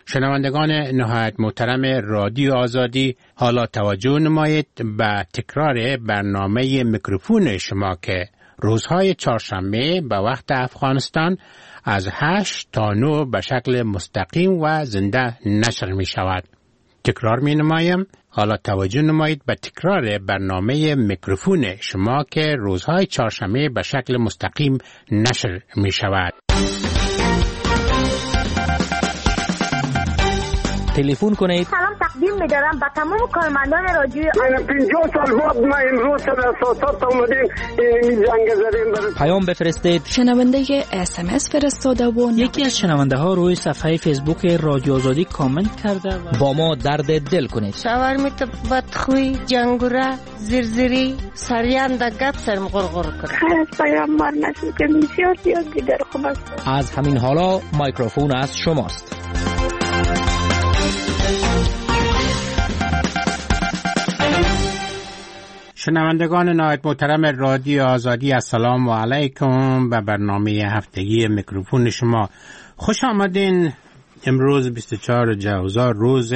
شنوندگان نهایت محترم رادیو آزادی، حالا توجه نمایید به تکرار برنامه میکروفون شما که روزهای چهارشنبه به وقت افغانستان از 8 تا 9 به شکل مستقیم و زنده نشر می شود. تکرار می نمایم، حالا توجه نمایید به تکرار برنامه میکروفون شما که روزهای چهارشنبه به شکل مستقیم نشر می شود. تلفن کنید. سلام تقدیم می‌دارم به تمام کارمندان رادیو. 50 سال بعد ما امروز سر اساسات اومدیم این جنگ زدیم. پیام بفرستید. شنونده SMS فرستاده و یکی از شنونده ها روی صفحه فیسبوک رادیو آزادی کامنت کرده و با ما درد دل کنید. شاورمیت بدخوی، جنگوره، زرزری، سریان دگت سرم غرغر کرد. خیر از پیامبر نشون که بسیار دیگر خوب است. از همین حالا میکروفون از شماست. شنوندگان نهایت محترم رادیو آزادی، السلام علیکم. به برنامه هفتگی میکروفون شما خوش آمدین. امروز 24 جوزا روز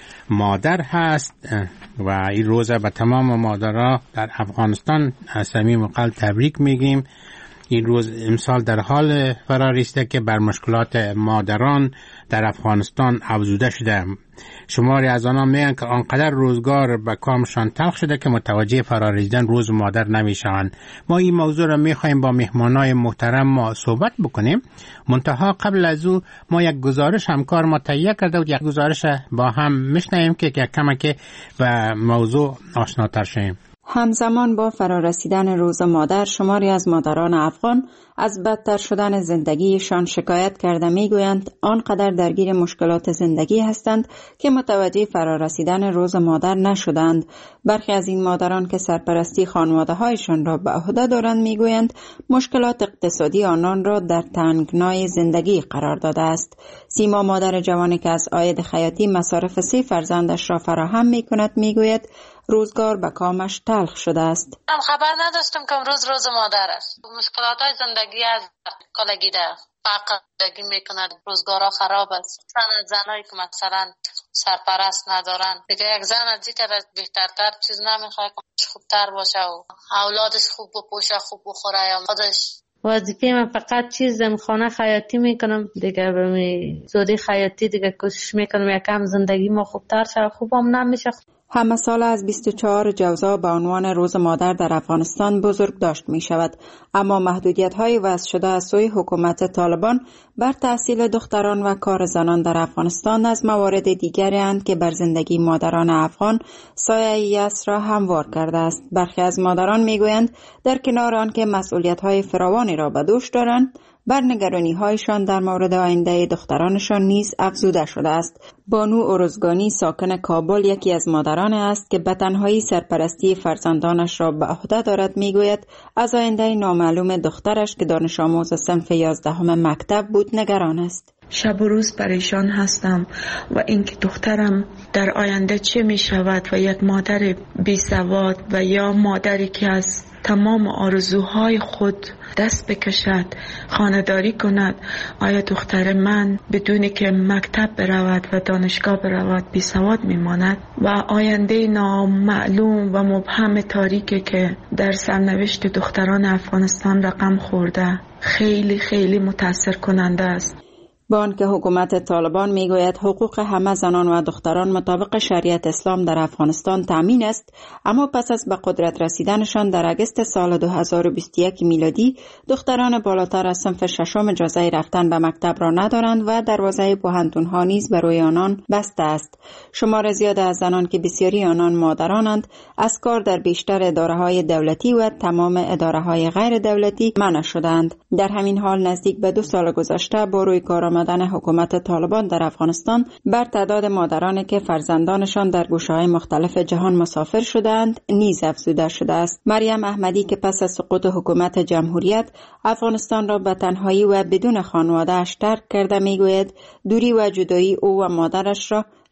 مادر هست و این روز به تمام مادرها در افغانستان از صمیم قلب تبریک میگیم. این روز امسال در حال فراریسته که بر مشکلات مادران در افغانستان افزوده شده. شماری از آنها میگن که آنقدر روزگار به کامشان تلخ شده که متوجه فراریزیدن روز مادر نمیشوند. ما این موضوع را میخوایم با مهمانای محترم ما صحبت بکنیم. منتها قبل از او ما یک گزارش همکار ما تهیه کرده و یک گزارش با هم میشنویم که کمک به موضوع آشناتر شویم. همزمان با فرارسیدن روز مادر، شماری از مادران افغان از بدتر شدن زندگیشان شکایت کرده میگویند آنقدر درگیر مشکلات زندگی هستند که متوجه فرارسیدن روز مادر نشدند. برخی از این مادران که سرپرستی خانواده هایشان را به عهده دارند میگویند مشکلات اقتصادی آنان را در تنگنای زندگی قرار داده است. سیما مادر جوانی که از عاید خیاطی مصارف 3 فرزندش را فراهم میکند میگوید روزگار به کامش تلخ شده است. خبر نداشتم که روز مادر است. مشکلات های زندگی از کالگی ده فقط زندگی میکند. روزگارها خراب است. زنایی که مثلا سرپرست ندارن دیگه، یک زن از دیگر بهترتر چیز نمیخواد، خوبتر باشه و اولادش خوب بپوشه، خوب بخوره یا خودش. وظیفه من فقط چیزم خانه خیاطی میکنم دیگه، به زودی خیاطی دیگه کوشش میکنم یکم زندگی ما خوبتر شه. خوبم نمیشه. همه سال از 24 جوزا به عنوان روز مادر در افغانستان بزرگ داشت می شود، اما محدودیت‌های وضع شده از سوی حکومت طالبان بر تحصیل دختران و کار زنان در افغانستان از موارد دیگری اند که بر زندگی مادران افغان سایه یأس را هموار کرده است. برخی از مادران می گویند در کنار آن که مسئولیت‌های فراوانی را به دوش دارند، بر نگرانی‌هایشان در مورد آینده دخترانشان نیز افزوده شده است. بانو ارزگانی ساکن کابل یکی از مادران است که به تنهایی سرپرستی فرزندانش را به عهده دارد. میگوید از آینده نامعلوم دخترش که دانش آموز صنف 11 مکتب بود نگران است. شب و روز پریشان هستم و اینکه دخترم در آینده چه می شود و یک مادر بی سواد و یا مادری که از تمام آرزوهای خود دست بکشد، خانه‌داری کند، آیا دختر من بدونی که مکتب برود و دانشگاه برود بی سواد میماند و آینده نامعلوم و مبهم تاریکی که در سرنوشت دختران افغانستان رقم خورده خیلی خیلی متاثر کننده است. با آنکه حکومت طالبان میگوید حقوق همه زنان و دختران مطابق شریعت اسلام در افغانستان تامین است، اما پس از به قدرت رسیدنشان در اگست سال 2021 میلادی دختران بالاتر از صنف 6 اجازه رفتن به مکتب را ندارند و دروازه پوهنتون‌ها نیز برای آنان بسته است. شمار زیاد از زنان که بسیاری آنان مادرانند از کار در بیشتر اداره‌های دولتی و تمام اداره‌های غیر دولتی منع شدند. در همین حال نزدیک به 2 سال گذشته با روی کار آمدن حکومت طالبان در افغانستان بر تعداد مادرانی که فرزندانشان در گوشه‌های مختلف جهان مسافر شدند نیز افزوده شده است. مریم احمدی که پس از سقوط حکومت جمهوریت افغانستان را به تنهایی و بدون خانواده‌اش ترک کرده میگوید دوری و جدایی او و مادرش را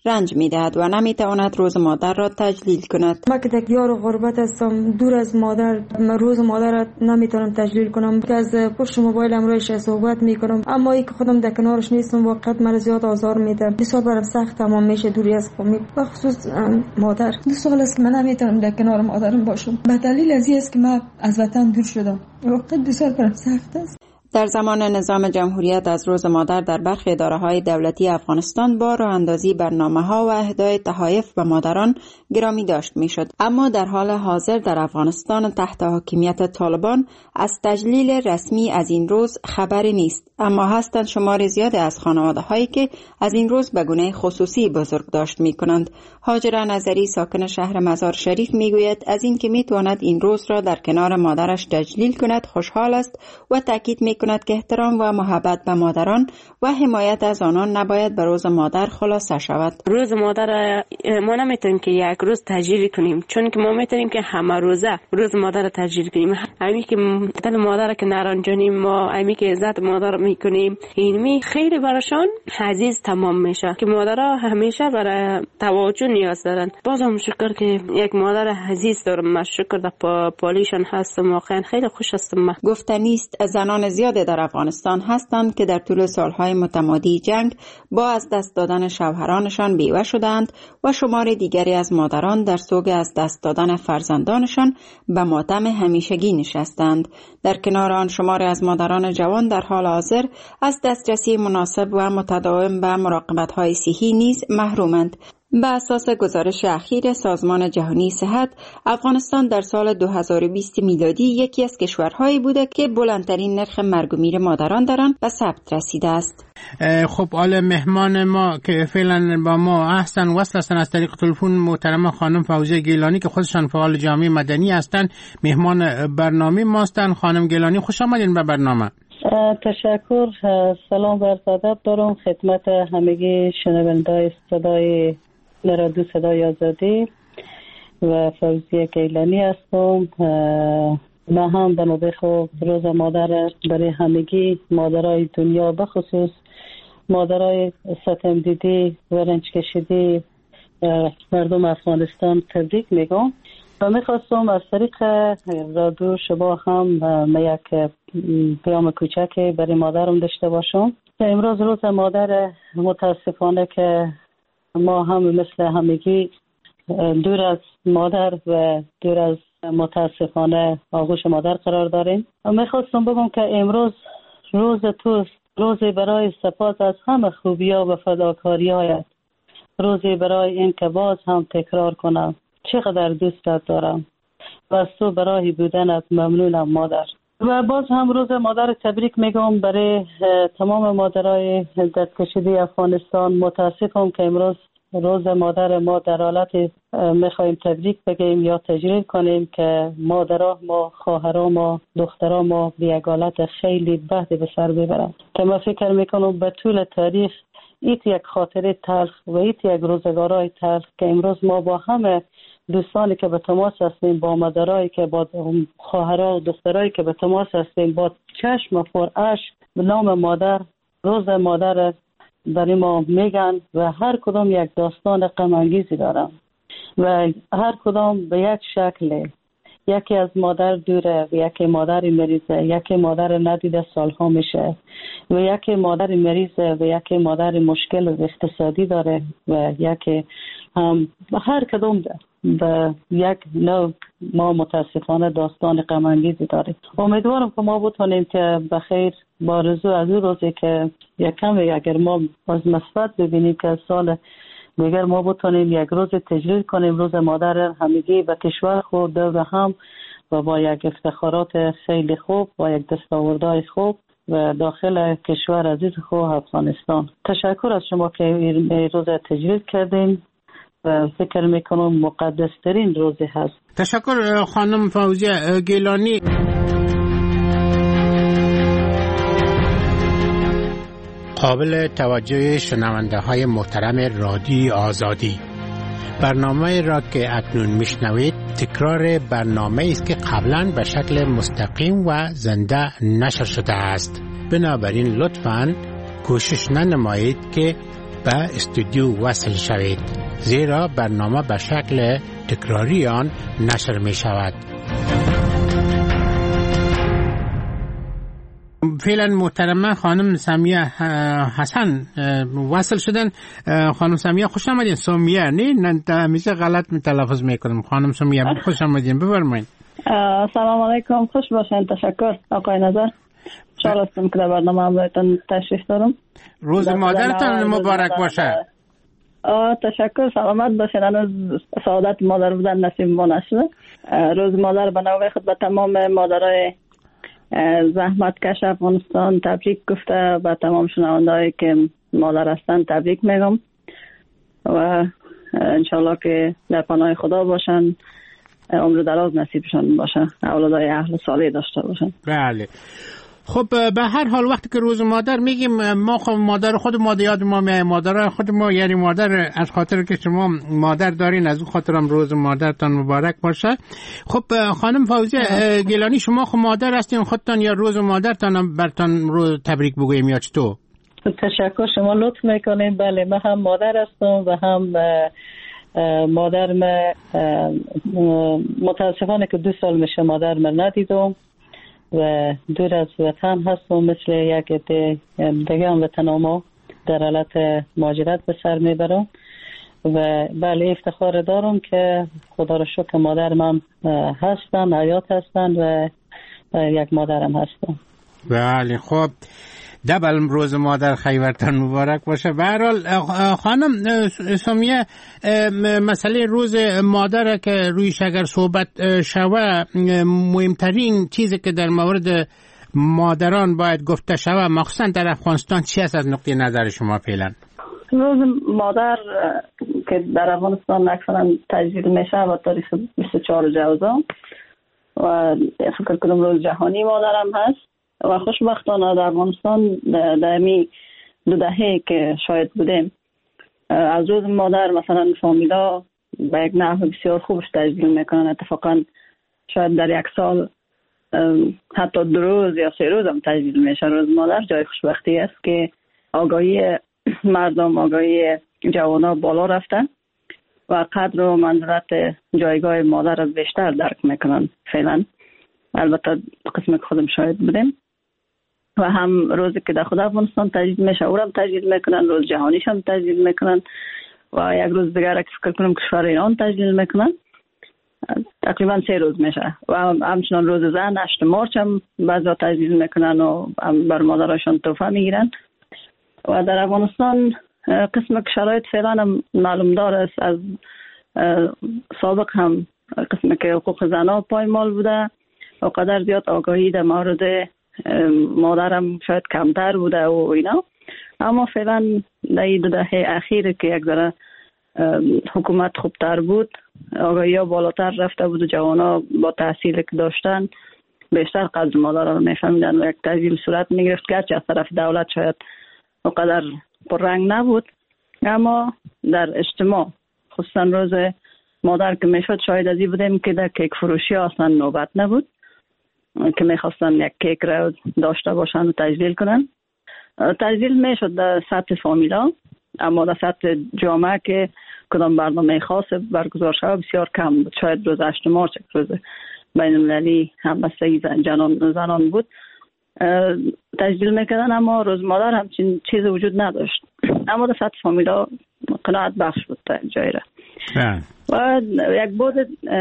رنج می‌دهد و نمی‌تواند روز مادر را تجلیل کند. من که در دیار غربت هستم، دور از مادر، من روز مادر را نمیتونم تجلیل کنم که از پشت موبایلم رویش صحبت میکنم، اما این که خودم در کنارش نیستم واقعا من زیاد آزار میده. بسیار برام سخت تمام میشه دوری از قومی، بخصوص مادر. 2 سال است که من نمیتونم در کنار مادرم باشم به دلیل از این است که من از وطن دور شدم. واقعا بسیار برام سخت است. در زمان نظام جمهوریت از روز مادر در برخی اداره‌های دولتی افغانستان با راه اندازی برنامه‌ها و اهدای تحایف به مادران گرامی داشت می‌شد، اما در حال حاضر در افغانستان تحت حاکمیت طالبان از تجلیل رسمی از این روز خبری نیست، اما هستند شمار زیاد از خانواده‌هایی که از این روز به گونه خصوصی بزرگداشت می‌کنند. هاجر نظری ساکن شهر مزار شریف می‌گوید از اینکه می‌تواند این روز را در کنار مادرش تجلیل کند خوشحال است و تاکید کند که احترام و محبت به مادران و حمایت از آنان نباید به روز مادر خلاصه شود. روز مادر ما نمیتونیم که یک روز تجلیل کنیم، چون که ما میتونیم که همه روزه روز مادر تجلیل کنیم. همین که دل مادر که نرنجانیم، ما همین که عزت مادر میکنیم، اینمی خیلی براشان عزیز تمام میشه که مادرها همیشه برای توجه نیاز دارن. بازم شکر که یک مادر عزیز دارم، من شکر در پالیشان هستم، واقعا خیلی خوش هستم. گفتنی است زنان زیاد در افغانستان هستند که در طول سالهای متمادی جنگ با از دست دادن شوهرانشان بیوه شدند و شمار دیگری از مادران در سوگ از دست دادن فرزندانشان به ماتم همیشگی نشستند. در کنار آن شمار از مادران جوان در حال حاضر از دسترسی مناسب و متداوم به مراقبت‌های صحی نیز محرومند. به اساس گزارش اخیر سازمان جهانی صحت، افغانستان در سال 2020 میلادی یکی از کشورهایی بوده که بلندترین نرخ مرگ و میر مادران در آن به ثبت رسیده است. خب حالا مهمان ما که فعلا با ما وصل هستن از طریق تلفن محترم خانم فوزیه گیلانی که خودشان فعال جامعه مدنی هستند، مهمان برنامه ما هستند. خانم گیلانی خوش آمدین به برنامه. تشکر. سلام و عرض ادب دارم خدمت همگی شنوندگان صدای رادیو صدای آزادی و فوزیه گیلانی هستم. من هم به نوبه خود روز مادر برای همگی مادرای دنیا بخصوص مادرای ستم دیدی و رنج کشیدی مردم افغانستان تبریک میگم و میخواستم از طریق رادیو شما هم یک پیام کوچک برای مادرم داشته باشم. امروز روز مادر، متاسفانه که ما هم مثل همگی دور از مادر و دور از متاسفانه آغوش مادر قرار داریم. میخواستم بگم که امروز روز توست، روزی برای سپاس از همه خوبی‌ها و فداکاری‌هایت، روزی برای این که باز هم تکرار کنم چقدر دوستت دارم و از تو برای بودنت ممنونم مادر. و باز هم روز مادر تبریک میگم برای تمام مادرای دست کشیده افغانستان. متاسفم که امروز روز مادر ما در حالت میخوایم تبریک بگیم یا تجلیل کنیم که مادرها ما، خواهرها ما، دخترها ما به یک حالت خیلی بد به سر ببرند که من فکر میکنم به طول تاریخ ایت یک خاطره تلخ و ایت یک روزگارای تلخ که امروز ما با همه دوستانی که به تماس هستیم، با مادرایی که با خواهرها و دخترایی که به تماس هستیم، با چشم پر اشک به نام مادر روز مادر برای ما میگن و هر کدام یک داستان غم انگیزی دارن و هر کدام به یک شکل. یکی از مادر دوره و یکی مادر مریضه، یکی مادر ندیده سالها میشه و یکی مادر مریضه و یکی مادر مشکل اقتصادی داره و یکی هم هر کدام به یک نوع ما متاسفانه داستان غم انگیزی داریم. امیدوارم که ما بتونیم که بخیر با رجوع از اون روزی که یک کمی اگر ما از مثبت ببینیم که سال دیگر ما بتونیم یک روز تجلیل کنیم روز مادر همگی به کشور خود دور هم و با یک افتخارات خیلی خوب و یک دستاوردهای خوب و داخل کشور عزیز خود افغانستان. تشکر از شما که این روز تجلیل کردین و فکر میکنم مقدس ترین روزی هست. تشکر خانم فوزیه گیلانی. قابل توجه شنونده های محترم رادیو آزادی، برنامه را که اکنون میشنوید تکرار برنامه است که قبلا به شکل مستقیم و زنده نشر شده است. بنابراین لطفاً کوشش ننمایید که به استودیو وصل شوید، زیرا برنامه به شکل تکراری آن نشر می شود. فعلا محترمه خانم سمیه حسن وصل شدن. خانم سمیه خوش آمدین. سمیه نه همیشه غلط تلفظ میکنم. خانم سمیه خوش آمدین، بفرمایید. سلام علیکم، خوش باشین. تشکر آقای نظر. خوشحال هستم که در برنامه همراهتون تشریف دارم. روز مادرتان مبارک باشه. تشکر، سلامت باشین. هنوز سعادت مادر بودن نصیب ما نشده. روز مادر به نوبه خود به تمام مادرای زحمت کش افغانستان تبریک گفته. به تمام شنوندهایی که مادر هستن تبریک میگم و انشالله که در پناه خدا باشن، عمر دراز نصیبشان باشه، اولادای اهل صالح داشته باشن. بله. خب به هر حال وقتی که روز مادر میگیم، ما خب مادر خود ما یاد ما میاد، مادر خود ما، یعنی مادر از خاطر که شما مادر دارین، از اون خاطرم روز مادرتان مبارک باشه. خب خانم فوزیه گیلانی، شما خب مادر هستین خودتان، یا روز مادرتان برتان رو تبریک بگویم یا چطور؟ تشکر، شما لطف میکنین. بله، من هم مادر هستم و هم مادر متاسفانه که 2 سال میشه مادر ندیدم و دور از وطن هستم، مثل یک دیگه هم وطن ما در حالت مهاجرت به سر میبرم و بله افتخار دارم که خدا رو شکر مادر من هستن، حیات هستن و یک مادرم هستن. بله. خب دبل روز مادر خیورتان مبارک باشه. به هر حال خانم سمیه، مسئله روز مادر که رویش اگر صحبت شوه، مهمترین چیزی که در مورد مادران باید گفته شوه مخصوصا در افغانستان چی است از نقطه نظر شما فعلا؟ روز مادر که در افغانستان اکثرا تجلیل میشه با تاریخ 24 جوزا و فکر کنم روز جهانی مادرم هست و خوشبختانه در افغانستان در می 2 دهه که شاید بودیم از روز مادر مثلا فامیلا به یک نحو بسیار خوبش تجلیل میکنن. اتفاقا شاید در یک سال حتی 2 روز یا 3 روز هم تجلیل میشه روز مادر. جای خوشبختی است که آگاهی مردم، آگاهی جوانا بالا رفته و قدر و منزلت جایگاه مادر را بیشتر درک میکنن فعلا. البته قسم که خودم شاید بودیم و هم روزی که در خود افغانستان تجلیل میشه او هم تجلیل میکنن، روز جهانیش هم تجلیل میکنن و یک روز دیگر که فکر کنم کشور ایران تجلیل میکنن. تقریبا 3 روز میشه و همچنان روز زن 8 مارچ هم بعضا تجلیل میکنن و بر مادرشان تحفه میگیرن و در افغانستان قسم که شرایط فعلا هم معلوم دار است. از سابق هم قسم که حقوق زنها پایمال بوده و قدر زیاد آگاهی در مورد مادرم شاید کمتر بوده و اینا، اما فعلا در این 2 دهه اخیر که یک ذره حکومت خوبتر بود، آگاهی ها بالاتر رفته بود و جوانا با تحصیل که داشتن بیشتر قدر مادر رو میفهمیدن و یک تجلیل صورت میگرفت. گرچه از طرف دولت شاید اونقدر پررنگ نبود، اما در اجتماع خصوصا روز مادر که میشد شاید ازی بودیم که در کیک فروشی اصلا نوبت نبود که میخواستن یک کیک را داشته باشن و تجلیل کنن. تجلیل میشد در سطح فامیلا، اما در سطح جامعه که کدام برنامه خاص برگزار شد بسیار کم بود. شاید روز 8 مارچ روز بین المللی همبستگی زنان بود تجلیل میکردن، اما روز مادر همچین چیز وجود نداشت. اما در سطح فامیلا قناعت بخش بود تا جایی را و یک بود.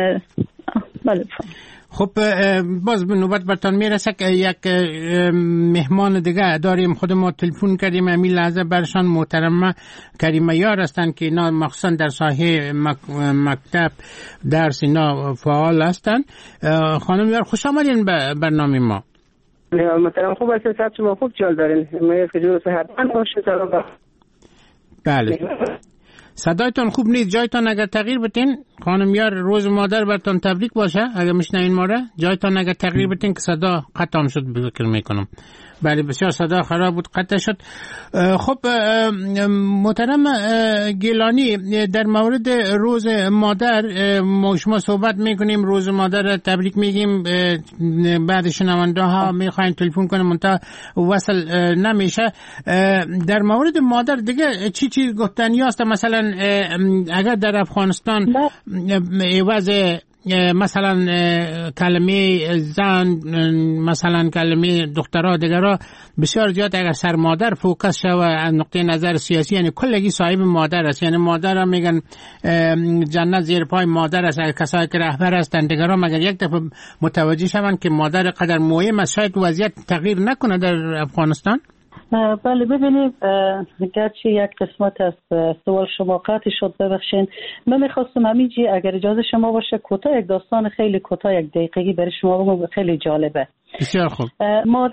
بله. خب باز به نوبت برتان میرسه که یک مهمان دیگه داریم. خود ما تلفن کردیم همین لحظه برشان محترمه کریمه یار هستن که اینا مخصوصا در ساحه مکتب درس اینا فعال هستن. خانم یار خوش آمدین به برنامه ما. محترم خوب هستین؟ صحت شما خوب چال دارین؟ ما که جور صحت من باشه. سلام. بله صدایتان خوب نیست. جایتان اگر تغییر بتین خانم یار، روز مادر برتان تبریک باشه. اگر میشنوین ما را جایتان اگر تغییر بتین که صدا قطع شد بفکر میکنم. بله بسیار صدا خراب بود، قطع شد. خب محترم گیلانی، در مورد روز مادر ما شما صحبت میکنیم، روز مادر تبریک میگیم، بعد شنونده ها میخواین تلفن کنیم منتها وصل نمیشه. در مورد مادر دیگه چی گفتنی است؟ مثلا اگر در افغانستان عوض مثلا کلمه زن، مثلا کلمه دخترها دیگرها بسیار زیاد اگر سر مادر فوکس شوه از نقطه نظر سیاسی، یعنی کلگی صاحب مادر است، یعنی مادر هم میگن جنت زیر پای مادر است. کسایی که رهبر هستند دیگرها مگر یک دفعه متوجه شوند که مادر قدر مهم است، شاید وضعیت تغییر نکنه در افغانستان. بله ببینید، گرچه یک قسمت از سوال شما قطع شد، ببخشین. من میخواستم همینجی اگر اجازه شما باشه کوتاه یک داستان خیلی کوتاه 1 دقیقه‌ای برای شما بگم، خیلی جالبه. بسیار خوب. مادر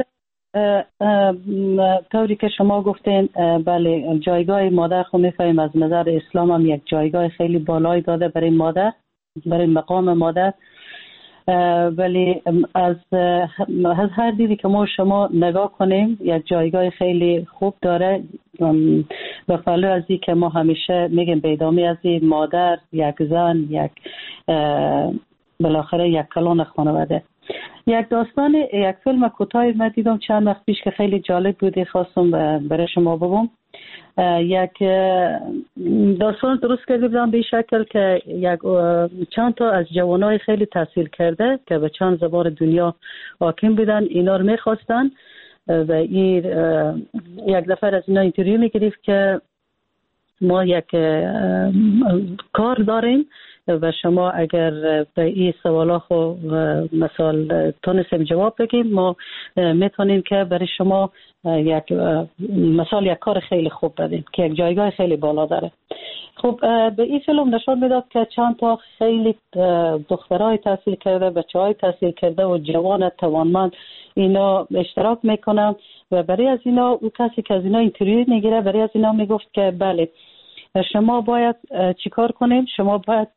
طوری که شما گفتین، بله جایگاه مادر خو میفهمیم از نظر اسلام هم یک جایگاه خیلی بالایی داده برای مادر، برای مقام مادر. ولی از هر دیدی که ما شما نگاه کنیم یک جایگاه خیلی خوب داره. به فالو از این که ما همیشه میگیم بیدامی از این مادر یک زن، یک بالاخره یک کلان خانواده. یک داستان، یک فیلم کوتاهی من دیدم چند وقت پیش که خیلی جالب بودی، خواستم برای شما بگم. یک داستان درست کرده بودم به شکل که یک چند تا از جوانای خیلی تحصیل کرده که به چند زبان دنیا حاکم بودن، اینا رو میخواستن و این یک دفعه از اینا اینترویو میگرفت که ما یک کار داریم و شما اگر به این سوالا خو مثال تونستیم جواب بگیم، ما میتونیم که برای شما یک مثال یک کار خیلی خوب بدیم که یک جایگاه خیلی بالا داره. خب به این فیلم نشان میداد که چند تا خیلی دخترای تحصیل کرده، بچهای تحصیل کرده و جوان توانمند اینا اشتراک میکنن و برای از اینا او کسی که از اینا اینترویو میگیره برای از اینا میگفت که بله شما باید چی کار کنیم؟ شما باید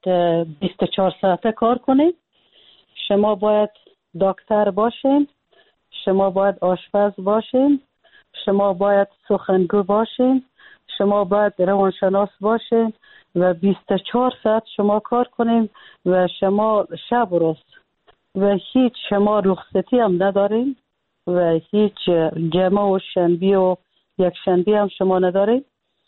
24 ساعته کار کنیم، شما باید دکتر باشین، شما باید آشپز باشین، شما باید سخنگو باشین، شما باید روانشناس باشین و 24 ساعت شما کار کنیم و شما شب و روز و هیچ شما رخصتی هم ندارین و هیچ جمعه و شنبه و یک شنبه هم شما ندارین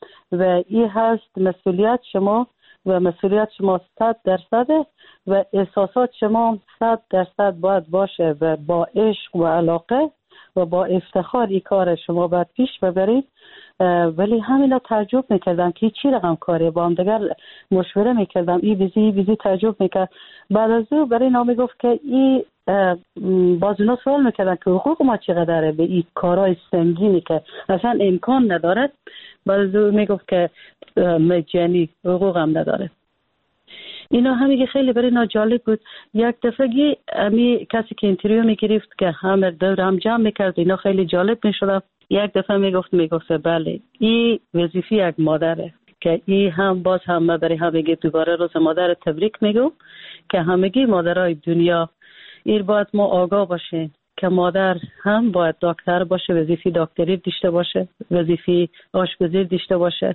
و این هست مسئولیت شما و مسئولیت شما 100% و احساسات شما 100% باید باشه و با عشق و علاقه و با افتخار این کار شما باید پیش ببرید. ولی همینا تعجب میکردم که چی رقم کاری، با هم دیگر مشوره میکردم، این بیزی تعجب میکرد. بعد از او برای نامی گفت که این باز اونا سوال میکردن که حقوق ما چقدره به این کارهای سنگینی که اصلا امکان نداره. بعد از او میگفت که مجانی حقوق هم نداره. اینا همیگه خیلی برای اینا جالب بود. یک دفعه امی کسی که اینترویو میگرفت که همه دور هم جمع میکرد، اینا خیلی جالب میشد. یک دفعه میگفت بله این وظیفه یک مادره که این هم باز هم برای همگی دوباره روز مادر تبریک میگم که همگی مادرای دنیا این باید ما آگاه باشیم که مادر هم باید دکتر باشه، وظیفه دکتری داشته باشه، وظیفه آشپزی داشته باشه،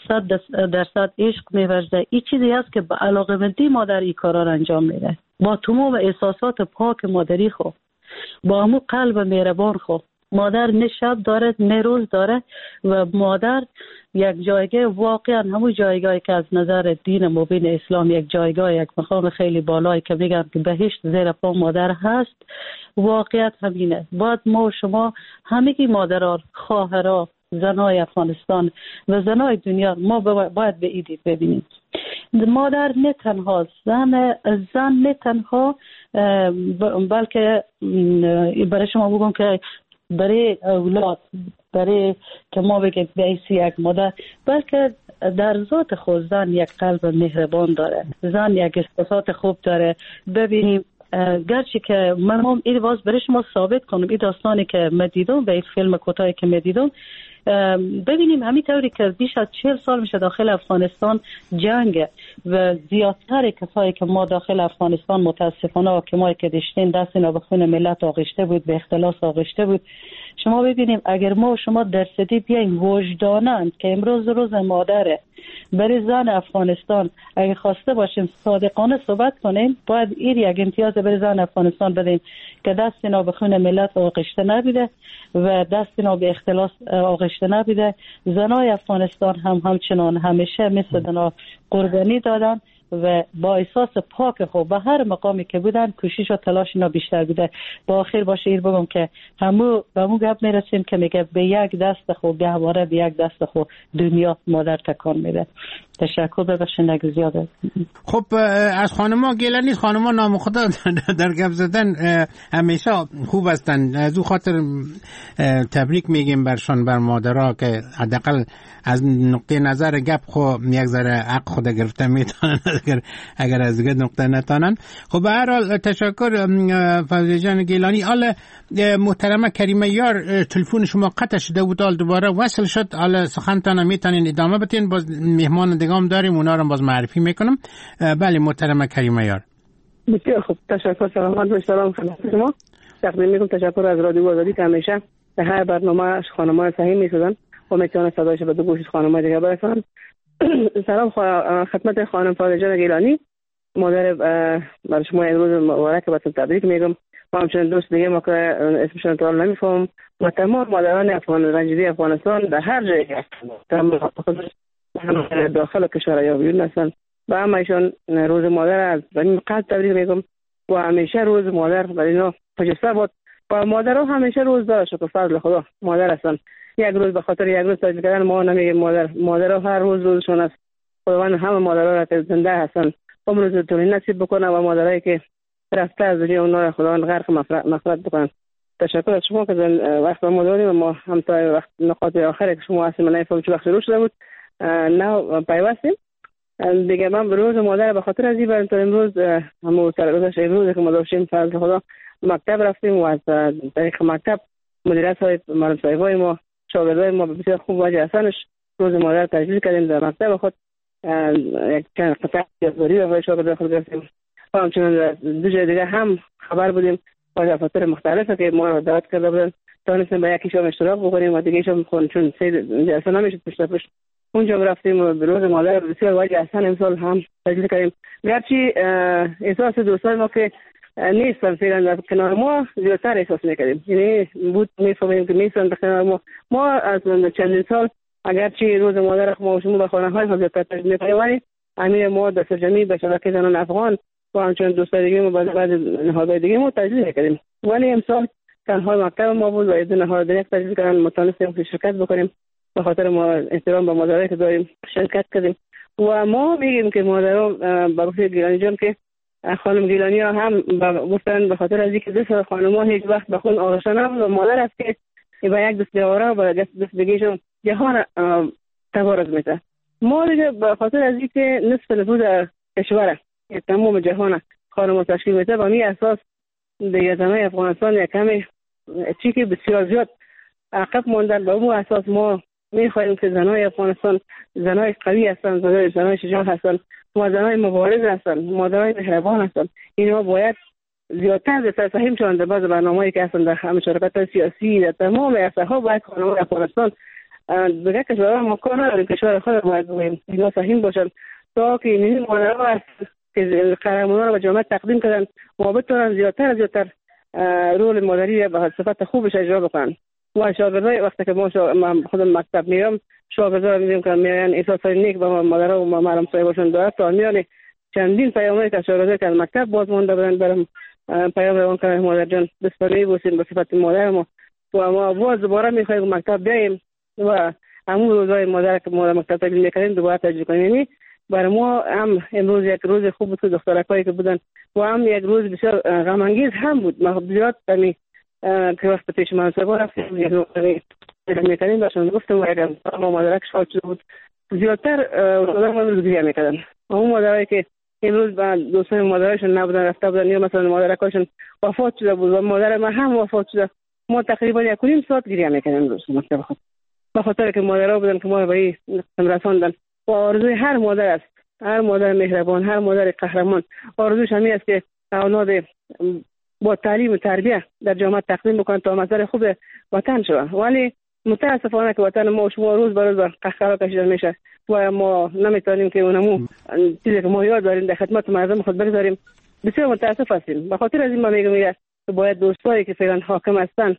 100% عشق می‌ورزه. این چیزی است که به علاقه‌مندی مادر این کارا رو انجام میده، با تمام احساسات پاک مادری خو، با همون قلب مهربان خو. مادر نه شب داره نه روز داره و مادر یک جایگاه واقعا همون جایگاهی که از نظر دین مبین اسلام یک جایگاه، یک مقام خیلی بالایی که میگن که بهشت زیر پا مادر هست، واقعیت همینه. باید ما و شما همگی مادرها، خواهرها، زنای افغانستان و زنای دنیا ما باید به ایدی ببینیم. مادر نه تنها زن نه تنها بلکه برای شما بگم که برای اولاد، برای که ما بگیم بیسی یک مادر، بلکه در ذات خود زن یک قلب مهربان داره، زن یک احساسات خوب داره. ببینیم گرچه که من این باز برای شما ثابت کنم، این داستانی که من دیدم به این فیلم کوتاهی که من دیدم، ببینیم همینطوری که بیش از 40 سال میشه داخل افغانستان جنگ و زیادتر کسایی که ما داخل افغانستان متاسفانه حاکمایی که داشتین دست اینا به خون ملت آغشته بود، به اختلاس آغشته بود. شما ببینیم اگر ما و شما درصدی بیایم وجداناً که امروز روز مادره برای زن افغانستان اگه خواسته باشیم صادقانه صحبت کنیم، باید این یک امتیاز برای زن افغانستان بدیم که دست اینا به خون ملت آغشته نبیده و دست اینا به اختلاس آغشته نبیده. زنای افغانستان هم همچنان همیشه مثل دنا قربانی دادن و با احساس پاک خود به هر مقامی که بودن کوشش و تلاش اینا بیشتر بوده. با آخر باشه این بگم که همو به مو گپ میرسیم که میگه به یک دست خود گهواره به یک دست خود دنیا مادر تکان میده. تشکر، ببخشید اگه زیاده. خب از خانما گله نیست، خانما نام خدا در گپ زدن همیشه خوب هستن. از او خاطر تبریک میگیم برشان، بر مادرها که حداقل از نقطه نظر گپ خو یک ذره حق خود گرفته میتونن اگر از دیگه نقطه نتونن. خب به هر حال تشکر فوزیه جان گیلانی. حالا محترمه کریمه یار تلفن شما قطع شده بود، حال دوباره وصل شد. حالا سخنتان میتونین ادامه بدین، باز مهمان دیگه هم داریم اونا رو باز معرفی میکنم. بله محترمه کریمه یار. بسیار خوب، تشکر. سلامت و سلام خدمت شما. تقدیم میکنم تشکر از رادیو آزادی که همیشه به هر برنامه خانم‌ها صحیح میسازن و میتونن صدایش به دو گوش خانم‌ها دیگه برسونن. سلام خدمت خانم فوزیه جان گیلانی، مادر برای شما امروز مبارک و تبریک میگم. و همچنین دوست دیگه ما که اسمشون انتقال نمیفهم و تمام مادران رنجیده افغانستان در هر جایی هستن، تمام داخل کشور یا بیرون هستن و همشون روز مادر از این قد تبریک میگم و همیشه روز مادر برای اینا خجسته بود و مادرها همیشه روز داره. شکر فضل خدا مادر هستن. یک روز به خاطر یک روز تجلیل کردن ما نمیگیم مادرها هر روز روزشون است. خداوند همه مادرها را که زنده هستن عمر طولانی نصیب بکنه و مادرایی که رفته از دنیا اونا را خداوند غرق مغفرت بکنن. تشکر از شما که وقت ما داریم و ما هم تا وقت نقاط آخری که شما هستیم من نفهم چه وقت شروع شده بود نه پیوستیم دیگه. من به روز مادر به خاطر از این بریم تا امروز همون سرگذشت امروز که ما داشتیم فضل خدا مکتب رفتیم و از طریق مکتب مدیرت های معلم صاحبای ما شاگردای ما بسیار خوب واجه هستنش روز مادر تجلیل کردیم در مکتب خود. یک چند قطعه یادگاری رو برای شاگردای خود گرفتیم و همچنین دو جای دیگه هم خبر بودیم و دفاتر مختلفه که ما رو دعوت کرده بودن تونستیم با یکیشون اشتراک بکنیم و دیگهشون بخونیم چون جلسه نمیشد پشت پشت اونجا رفتیم و به روز مادر بسیار واجه هستن امسال هم تجلیل کردیم. گرچه احساس دوستان ما که نیستن فعلا در کنار ما زیادتر احساس میکردیم، یعنی بود میفهمیم که نیستن در کنار ما از چندین سال اگرچه روز مادر ما و شما به خانه های زیادتر تجلیل میکنیم ولی امیر ما دست جمعی به شبکه زنان افغان و همچنین دوستای دیگه ما بعد نهادهای دیگه ما تجلیل میکردیم ولی امسال تنها مکتب ما بود و از نهاد دیگه تجلیل کردن متونستیم که شرکت بکنیم به خاطر ما احترام به مادرایی که داریم شرکت کردیم و ما میگیم که مادرها با گفته گیلانی جان که خانم گیلانی ها هم گفتن به خاطر از اینکه دست خانم ها هیچ وقت به خون آغشته نبود و مادر است که با یک دست بیاوره و دست دیگهشون جهان تبارز میده. ما دیگه به خاطر از اینکه نصف نفوذ کشور تمام جهان خانم ها تشکیل میده و می اساس دیگه زنای افغانستان یک کمی چی که بسیار زیاد عقب ماندن. با اون اساس ما میخواهیم که زنای افغانستان زنای قوی هستن، زنای شجاع هستن و زنای مبارز هستن، مادرای مهربان هستن. اینا باید زیادتر به تفهیم شوند در بعض برنامه‌ای که هستن در مشارکت سیاسی در تمام عرصه‌ها باید خانم‌های افغانستان دیگه کشورها ما کار نداریم کشور خود باید بگوییم اینا فهیم باشن تا که این مادرها هست که قهرمانان رو به جامعه تقدیم کردن و بتونن زیادتر رول مادری به صفت خوبش اجرا بکنن. و شاگردای وقتی که ما خودم مکتب میرم شاگردا میگم که میان احساس نیک به مادرها و معلم صاحبشون دارد تا میان چندین پیامایی که شاگردای که مکتب باز مونده بودن برام پیام روان کردن مادر جان بسپاری باشین به صفت مادر ما و ما باز دوباره میخوایم مکتب بیاییم و همون روزای مادر که ما مکتب تجلیل میکنیم دوباره تجلیل کنیم. یعنی برای ما هم امروز یک روز خوب بود که دخترکایی که بودن و هم یک روز بسیار غم انگیز هم بود. ما زیاد که وقت پیش منصبا رفتیم یک نقطه میکنیم باشون گفتم و اگر ما مادرک شاد شده بود زیادتر مادر ما روز گریه میکردن. اون مادرهایی که امروز با دوستان مادرشون نبودن رفته بودن یا مثلا مادرکاشون وفات شده بود و مادر ما هم وفات شده ما تقریبا 1.5 ساعت گریه میکنیم روز مکتب خود به خاطر که مادرها بودن که ما به این رساندن و آرزوی هر مادر است، هر مادر مهربان، هر مادر قهرمان آرزوش همین است که اولاد با تعلیم و تربیت در جامعه تقدیم بکنن تا مظهر خوب وطن شوند. ولی متاسفانه که وطن ما شما روز به روز قهقرا کشیده میشه و ما نمیتونیم که اونمو چیزی که ما یاد داریم در خدمت مردم خود بگذاریم. بسیار متاسف هستیم. به خاطر از این ما میگم که باید دوستایی که فعلا حاکم هستن،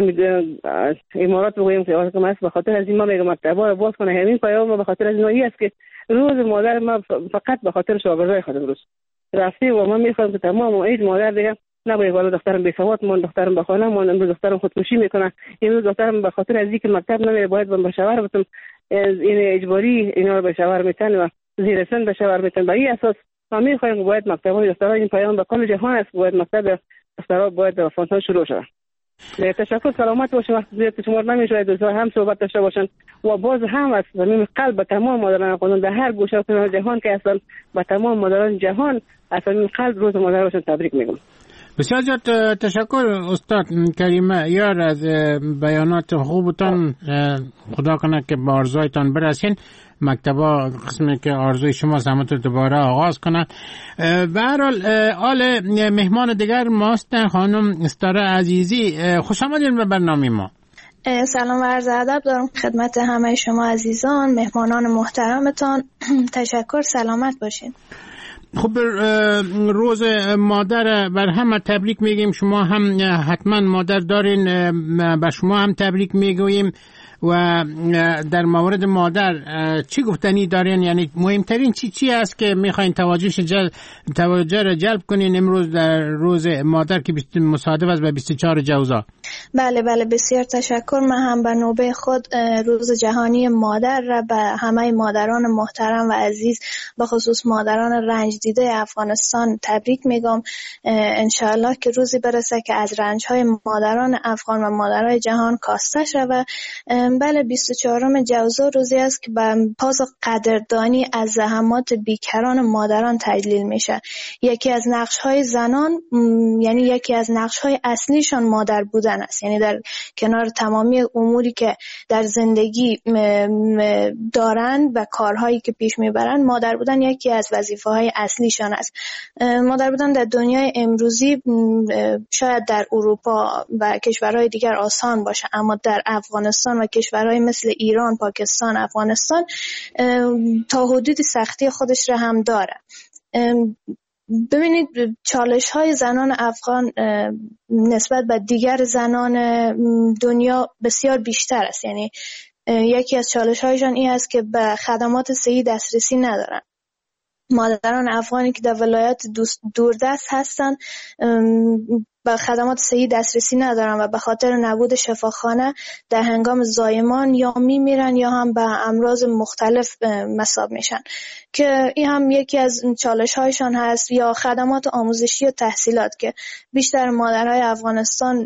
امارات بگوییم که حاکم است، به خاطر از این ما میگم تبار باز کنه همین پیام. به خاطر از این است که روز مادر ما فقط به خاطر شاگردای خود روز رفتی و ما میخوایم که تمام این مادر دیگه نباید والا دخترم بی سواد مون، دخترم به خانه مون، امروز دخترم خودکشی میکنه، امروز دخترم به خاطر از اینکه مکتب نمیره باید به شوهر بتم این اجباری اینا رو به شوهر میتن و زیر سن به شوهر میتن. به این اساس ما میخوایم باید مکتب‌های دخترها، این پیام به کل جهان است، باید مکتب دخترها باید در افغانستان شروع شود. تشکر، سلامت باشین. وقت زیاد شما نمیشه دوستان هم صحبت داشته باشن و باز هم از زمین قلب به تمام مادران افغانستان در هر گوشه و کنار جهان که هستن، به تمام مادران جهان از زمین قلب روز مادرشون تبریک میگم. بسیار زیاد تشکر استاد کریمه یار از بیانات خوبتان. خدا کنه که با آرزویتان برسین، مکتبا قسمی که آرزوی شما همت دوباره آغاز کنن. به هر حال مهمان دیگر ماست خانم استاره عزیزی. خوش آمدین به برنامه ما. سلام و عرض ادب دارم خدمت همه شما عزیزان، مهمانان محترمتان. تشکر، سلامت باشین. خب روز مادر بر همه تبریک میگیم. شما هم حتما مادر دارین، به شما هم تبریک میگوییم. و در مورد مادر چی گفتنی دارین؟ یعنی مهمترین چی است که میخواین توجه را جلب کنین امروز در روز مادر که مصادف است به 24 جوزا؟ بله بسیار تشکر. من هم به نوبه خود روز جهانی مادر را به همه مادران محترم و عزیز به خصوص مادران رنج دیده افغانستان تبریک میگم. انشاءالله که روزی برسه که از رنجهای مادران افغان و مادرای جهان کاسته شود. بله 24 جوزا روزی است که به پاس قدردانی از زحمات بیکران مادران تجلیل میشه. یکی از نقش‌های زنان، یعنی یکی از نقش‌های اصلیشان مادر بودن است. یعنی در کنار تمامی اموری که در زندگی دارند و کارهایی که پیش میبرند، مادر بودن یکی از وظیفه‌های اصلیشان است. مادر بودن در دنیای امروزی شاید در اروپا و کشورهای دیگر آسان باشه، اما در افغانستان و کشورهای مثل ایران، پاکستان، افغانستان تا حدودی سختی خودش را هم داره. ببینید چالش‌های زنان افغان نسبت به دیگر زنان دنیا بسیار بیشتر است. یعنی یکی از چالش‌هایشان این است که به خدمات صحی دسترسی ندارن. مادران افغانی که در ولایات دوردست هستن به خدمات صحی دسترسی ندارن و به خاطر نبود شفاخانه در هنگام زایمان یا میمیرن یا هم به امراض مختلف مصاب میشن که این هم یکی از چالش هایشان هست. یا خدمات آموزشی و تحصیلات که بیشتر مادرهای افغانستان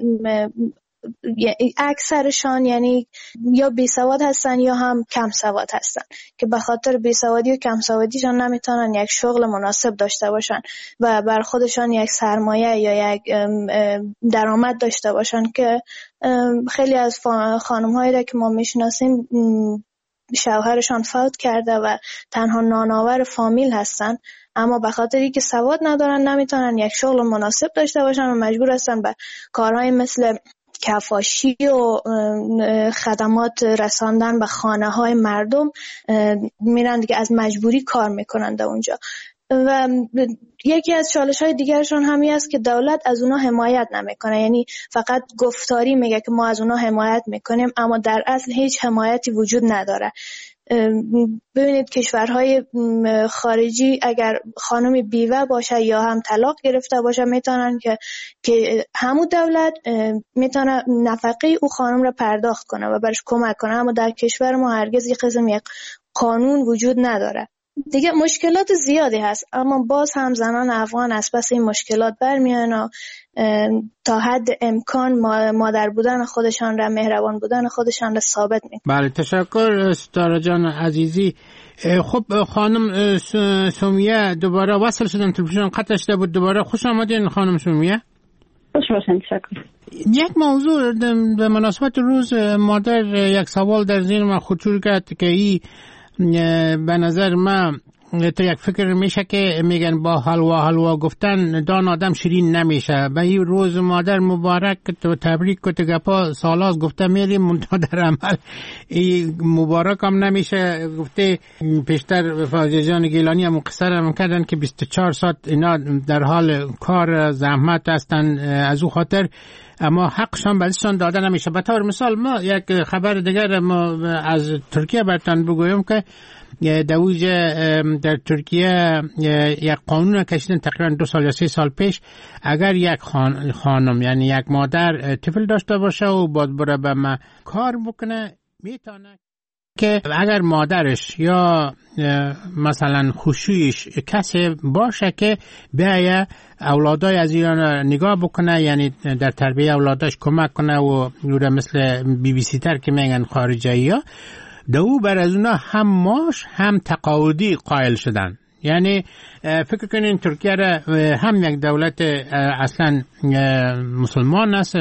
اکثرشان یعنی یا بیسواد هستن یا هم کم سواد هستن که به خاطر بیسوادی و کم سوادیشان نمیتونن یک شغل مناسب داشته باشن و بر خودشان یک سرمایه یا یک درآمد داشته باشن که خیلی از خانم هایی را که ما میشناسیم شوهرشان فوت کرده و تنها نانآور فامیل هستن، اما به خاطری که سواد ندارن نمیتونن یک شغل مناسب داشته باشن و مجبور هستن به کارهای مثل کفاشی و خدمات رساندن به خانه های مردم میرن دیگه، از مجبوری کار میکنن در اونجا. و یکی از چالش های دیگرشون همین است که دولت از اونا حمایت نمیکنه. یعنی فقط گفتاری میگه که ما از اونا حمایت میکنیم، اما در اصل هیچ حمایتی وجود نداره. ببینید کشورهای خارجی اگر خانمی بیوه باشه یا هم طلاق گرفته باشه میتونن که همون دولت میتونه نفقه او خانم را پرداخت کنه و برش کمک کنه، اما در کشور ما هرگز یک قسم یک قانون وجود نداره. دیگه مشکلات زیادی هست، اما باز هم زنان افغان از پس این مشکلات برمیان و تا حد امکان مادر بودن خودشان را، مهربان بودن خودشان را ثابت میکنن. بله تشکر استاره جان عزیزی. خب خانم سمیه دوباره وصل شدن، تلفنشون قطع شده بود. دوباره خوش آمدین خانم سمیه. خوش باشین. تشکر. یک موضوع به مناسبت روز مادر یک سوال در ذهن من خطور کرد که ای به نظر من تو یک فکر میشه که میگن با حلوا گفتن دان آدم شیرین نمیشه. به این روز مادر مبارک تو تبریک کو تو گپا سالاز گفته میریم منتها در عمل این مبارک هم نمیشه. گفته پیشتر فاضل جان گیلانی هم قصه کردن که 24 ساعت اینا در حال کار زحمت هستن از او خاطر، اما حقشان بهشان داده نمیشه. به طور مثال ما یک خبر دیگر ما از ترکیه براتون بگویم که در ترکیه یک قانون کشیدن تقریبا 2 سال یا 3 سال پیش، اگر یک خانم یعنی یک مادر طفل داشته باشه و باید بره به کار بکنه، میتونه که اگر مادرش یا مثلا خوشویش کسی باشه که بیایه اولادای از ایران نگاه بکنه، یعنی در تربیه اولاداش کمک کنه و دوره مثل بی بی سی تر که میگن خارجی ها، دو بر از اونا هم معاش هم تقاعدی قائل شدن. یعنی فکر کنین ترکیه را هم یک دولت اصلا مسلمان است،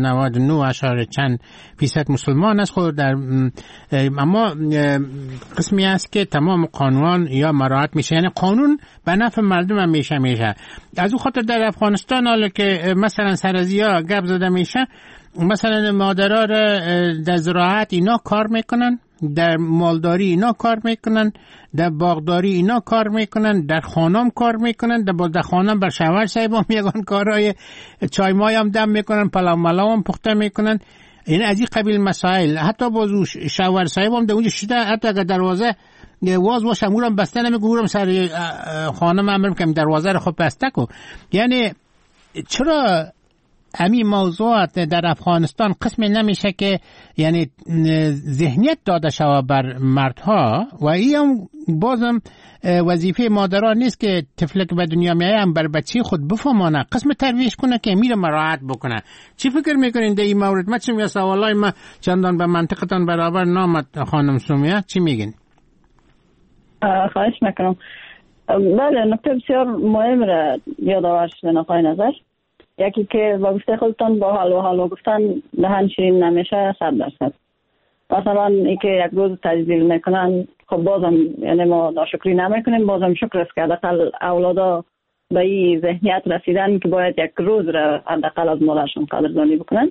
99.چند% مسلمان است خود در، اما قسمی است که تمام قانون یا مراعات میشه، یعنی قانون به نفع مردم هم میشه. از اون خاطر در افغانستان حالا که مثلا سرازیا گپ زده میشه، مثلا مادرها در زراعت اینا کار میکنن، در مالداری اینا کار میکنن، در باغداری اینا کار میکنن، در خانم کار میکنن، در خانم بر شوهر صاحب هم یگان کارهای چای مای هم دم میکنن، پلاو ملاو هم پخته میکنن. این از این قبیل مسائل. حتی بازو شوهر صاحب هم در اونجا شده، حتی اگر دروازه واز و شمورم بسته نمیگورم سر خانم امرم که دروازه رو خود بسته کو. یعنی چرا همین موضوعات در افغانستان قسمی نمیشه که یعنی ذهنیت داده شود بر مردها، و این هم بازم وظیفه مادران نیست که طفلی که به دنیا میایه هم بر بچه خود بفهمانه، قسم ترویج کنه که میره مراعات بکنه. چی فکر میکنین در این مورد؟ من چیم یا سوالای ما چندان به منطقتان برابر نامد خانم سومیا، چی میگین؟ خواهش میکنم. بله، نکته بسیار مهم را یادآور شدن آقای نظر. یکی که با گفته خودتان با حلوا گفتن دهن شیرین نمیشه 100%. مثلا ای که یک روز تجدید میکنن، خب بازم یعنی ما ناشکری نمیکنیم، بازم شکر است که حداقل اولادا به این ذهنیت رسیدن که باید یک روز را حداقل از مادرشون قدردانی بکنن،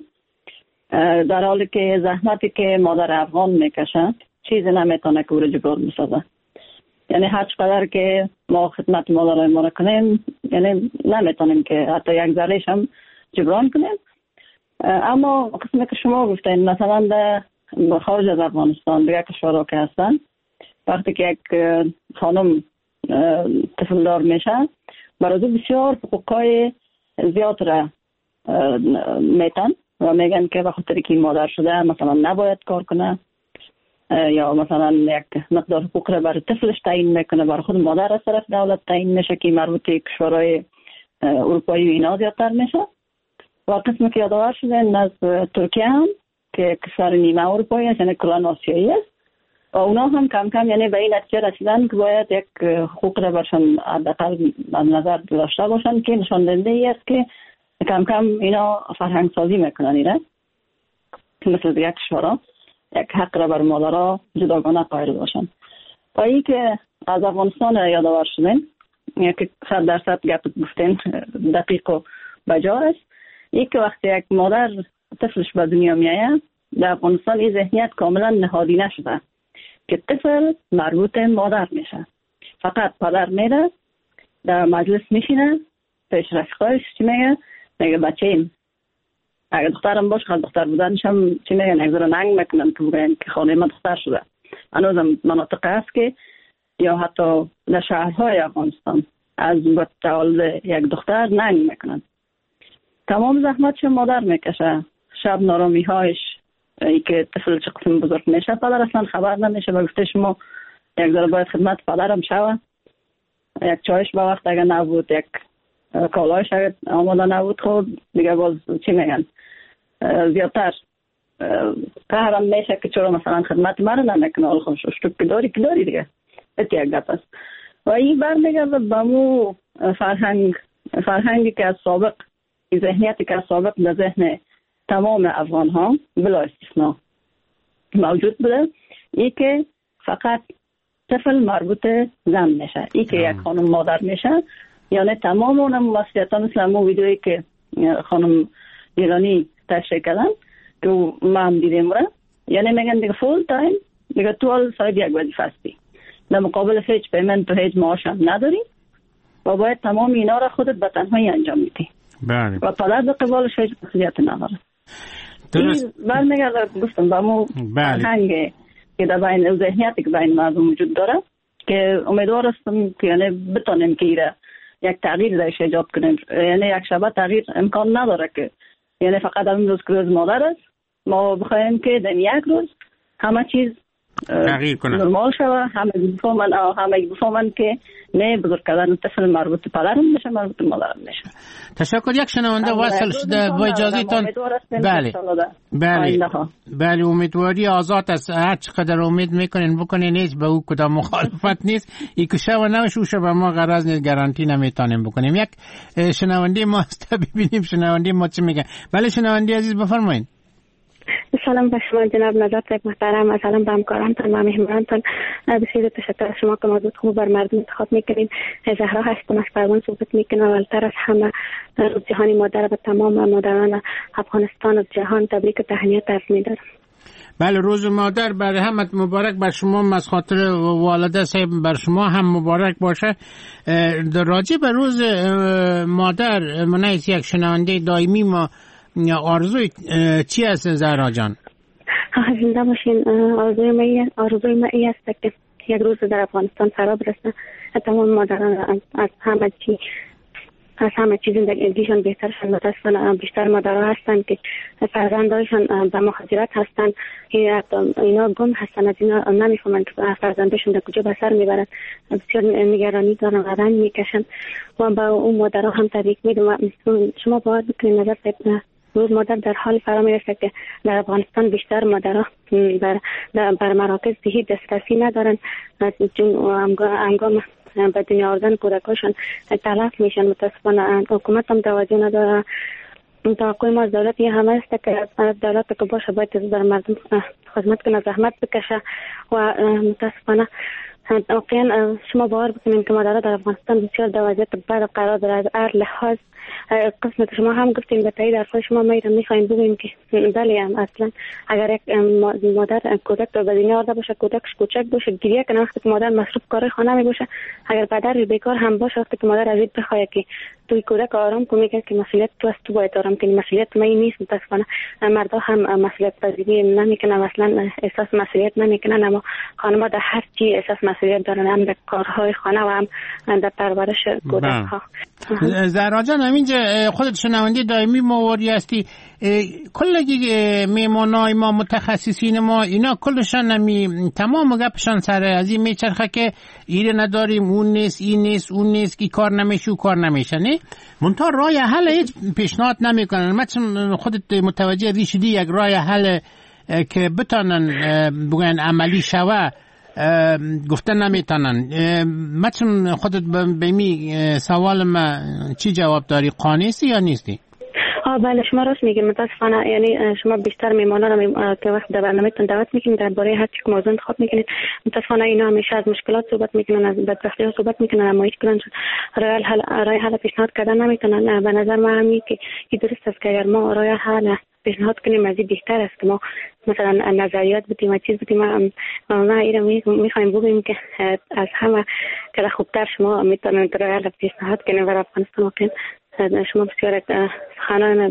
در حالی که زحمتی که مادر افغان میکشه چیزی نمیتونه که او را جبران بسازه. یعنی هر چقدر که ما خدمت مادرای ما را کنیم، یعنی نمیتونیم که حتی یک ذرهش هم جبران کنیم. اما قسمی که شما گفتین مثلا در خارج از افغانستان دیگر کشورها که هستن، وقتی که یک خانم طفل دار میشه، برای بسیار حقوقای زیاد را میتن و میگن که بخاطر که مادر شده مثلا نباید کار کنه، یا مثلا یک مقدار حقوق را برای طفلش تعیین میکنه، برای خود مادر از طرف دولت تعیین میشه که مربوط کشورهای اروپایی و اینا زیادتر میشه. و قسمی که یادآور شده از ترکیه هم که کشور نیمه اروپایی است، یعنی کلان آسیایی است، و اونا هم کم کم یعنی به این نتیجه رسیدن که باید یک حقوق را برشان حداقل از نظر داشته باشن که نشان دهنده ای است که کم کم اینا فرهنگ سازی میکنن اینا مثل دیگر کشورها یک حق را بر مادرها جداگانه قائل باشن. و این که از افغانستان یادآور شدین، یک 100% گپ گفتین دقیق و بجا است. این که وقتی یک مادر طفلش به دنیا میآید، در افغانستان این ذهنیت کاملا نهادی نشده که طفل مربوط مادر میشه. فقط پدر میره در مجلس میشینه، پیش رفیقایش چی میگه بچه‌ایم، اگه دخترم باشه خیلی دختر بودنش هم چی میگن یک ذره ننگ میکنن که بگن که خانه من دختر شده. هنوزم مناطق هست که یا حتی در شهرهای افغانستان از تولد یک دختر ننگ میکنن. تمام زحمتش مادر میکشه، شب نارامی هایش، ای که طفل چه قسم بزرگ میشه پدر اصلا خبر نمیشه. و گفته شما یک ذره باید خدمت پدرم شوه، یک چایش به وقت اگه نبود، یک کالایش اگه آماده نبود، خب دیگه باز چی میگن زیادتر قهرم میشه که چرا مثلا خدمت مرا نمیکنه، حال خوش اشتوک که داری دیگه. ات یک گپ است. و این برمیگرده به مو فرهنگی که از سابق ذهنیتی که ثابت در ذهن تمام افغان ها بلا استثنا موجود بوده، ای که فقط طفل مربوط زن میشه، ای که یک خانم مادر میشه، یعنی تمام اون مسئولیت‌ها مثل همون ویدیویی که خانم ایرانی تشریح کردن که ما هم دیدیم را، یعنی میگن دیگه فول تایم دیگه تو صاحب یک وظیفه هستی، در مقابل هیچ پیمنت و هیچ معاش هم نداری و باید تمام اینا را خودت به تنهایی انجام میدی. بله. و پدر به قبالش هیچ مسئولیت نداره. درست. برمیگرده گفتم با مو فرهنگ که در بین ذهنیتی که بین مردم وجود داره که امیدوار هستم که یعنی بتونیم که ایره یک تغییر درش ایجاد کنیم. یعنی یک شبه تغییر امکان نداره که یعنی فقط این روز که روز مادر است ما بخوایم که در یک روز همه چیز تغییر کنه، نرمال شوه، همه بفهمن که نه بزرگ کردن طفل مربوط به پدرم میشه، مربوط به مادرم میشه. تشکر. یک شنونده واصل شده با اجازهتون. بله امیدواری آزاد است، هر چقدر امید میکنین بکنین، نیست به او کدام مخالفت نیست، ای که شو نوش او شو به ما غرض نیست، گارانتی نمیتونیم بکنیم. یک شنونده ما است، ببینیم شنونده ما چی میگه. بله شنونده عزیز بفرمایید. سلام به شما جناب نجات صاحب محترم، سلام به همکارانتان و مهمانانتان. بسیار تشکر از شما که موضوع خوب بر مردم انتخاب میکنین. زهرا هستم از پروان صحبت میکنم. اولتر از همه روز جهانی مادر به تمام مادران افغانستان و جهان تبریک و تهنیت عرض می‌دارم. بله روز مادر برای همت مبارک بر شما، از خاطر والده صاحب بر شما هم مبارک باشه. در راجع به روز مادر من یک شنونده دائمی ما آرزوی چی است زهرا جان؟ زنده باشین. آرزوی ما ای است که یک روز در افغانستان فرا برسه، تمام مادران از همه چیز زندگیشان بهترشان. متاسفانه بیشتر مادرها هستن که فرزندایشان به مهاجرت هستن، اینا گم هستن، از اینا نمیفهمن که فرزندشون در کجا به سر میبرن، بسیار نگرانی دارن و رنج میکشن و با اون مادرها هم تبریک میدم. شما باید بکنید نظر روز مادر در حال فرا میرسه که در افغانستان بیشتر مادرها بر مراکز صحی دسترسی ندارن، چون هنگام به دنیا آوردن کودکاشان تلف میشن. متاسفانه حکومت هم توجه نداره. توقع ما از دولت یه همه است که دولت که باشه باید بر مردم خدمت کنه، زحمت بکشه و متاسفانه واقعا شما باور بکنید که مادرها در افغانستان بسیار در وضعیت بد قرار داره از هر لحاظ. قسمت شما هم گفتین به تایید حرفای شما میخوایم بگوییم که بله هم اصلا اگر یک مادر کودک رو به دنیا آورده باشه، کودکش کوچک باشه، گریه کنه، وقتی که مادر مصروف کار خانه می باشه، اگر پدر بیکار هم باشه، وقتی که مادر از این بخواد که توی کودک آرام کنه، میگه که مسئولیت تو است، تو باید آرام کنی، مسئولیت من نیست. متاسفانه مردها هم مسئولیت پذیری نمیکنن، اصلا احساس مسئولیت نمیکنن، اما خانم‌ها در هر چی احساس مسئولیت دارن، هم در کارهای خانه و هم در پرورش کودک‌ها. زهرا جان همینجا خودت شنونده دائمی مواری هستی، کلگی میمانای ما متخصصین ما اینا کلشان تمام گپشان سر از این میچرخه که ایره نداریم، اون نیست، این نیست، اون نیست، که کار نمیشه و کار نمیشه. نه منتها راه حل هیچ پیشنهاد نمیکنن. مثلا خودت متوجه شدی یک راه حل که بتونن بگن عملی شوه گفتن نمیتونن. مثلا خودت به می سوال ما چی جواب داری؟ قانع هستی یا نیستی؟ بله شما راست میگید. متاسفانه یعنی شما بیشتر میمانا رو که وقت در برنامه‌تون دعوت میکنید درباره هر چیز موضوع انتخاب میکنید، متاسفانه اینا همیشه از مشکلات صحبت میکنن، از بدبختی‌ها صحبت میکنن، اما هیچ کدوم راه حل پیشنهاد کردن نمیتونن. به نظر من همین که درست است که اگر ما راه حل پیشنهاد کنیم از این بهتر است که ما مثلا نظریات بدیم و چیز بدیم. ما اینا میخوایم بگیم که از همه که خوبتر شما میتونید راه حل پیشنهاد کنید برای افغانستان. واقعا شما بسیار سخنان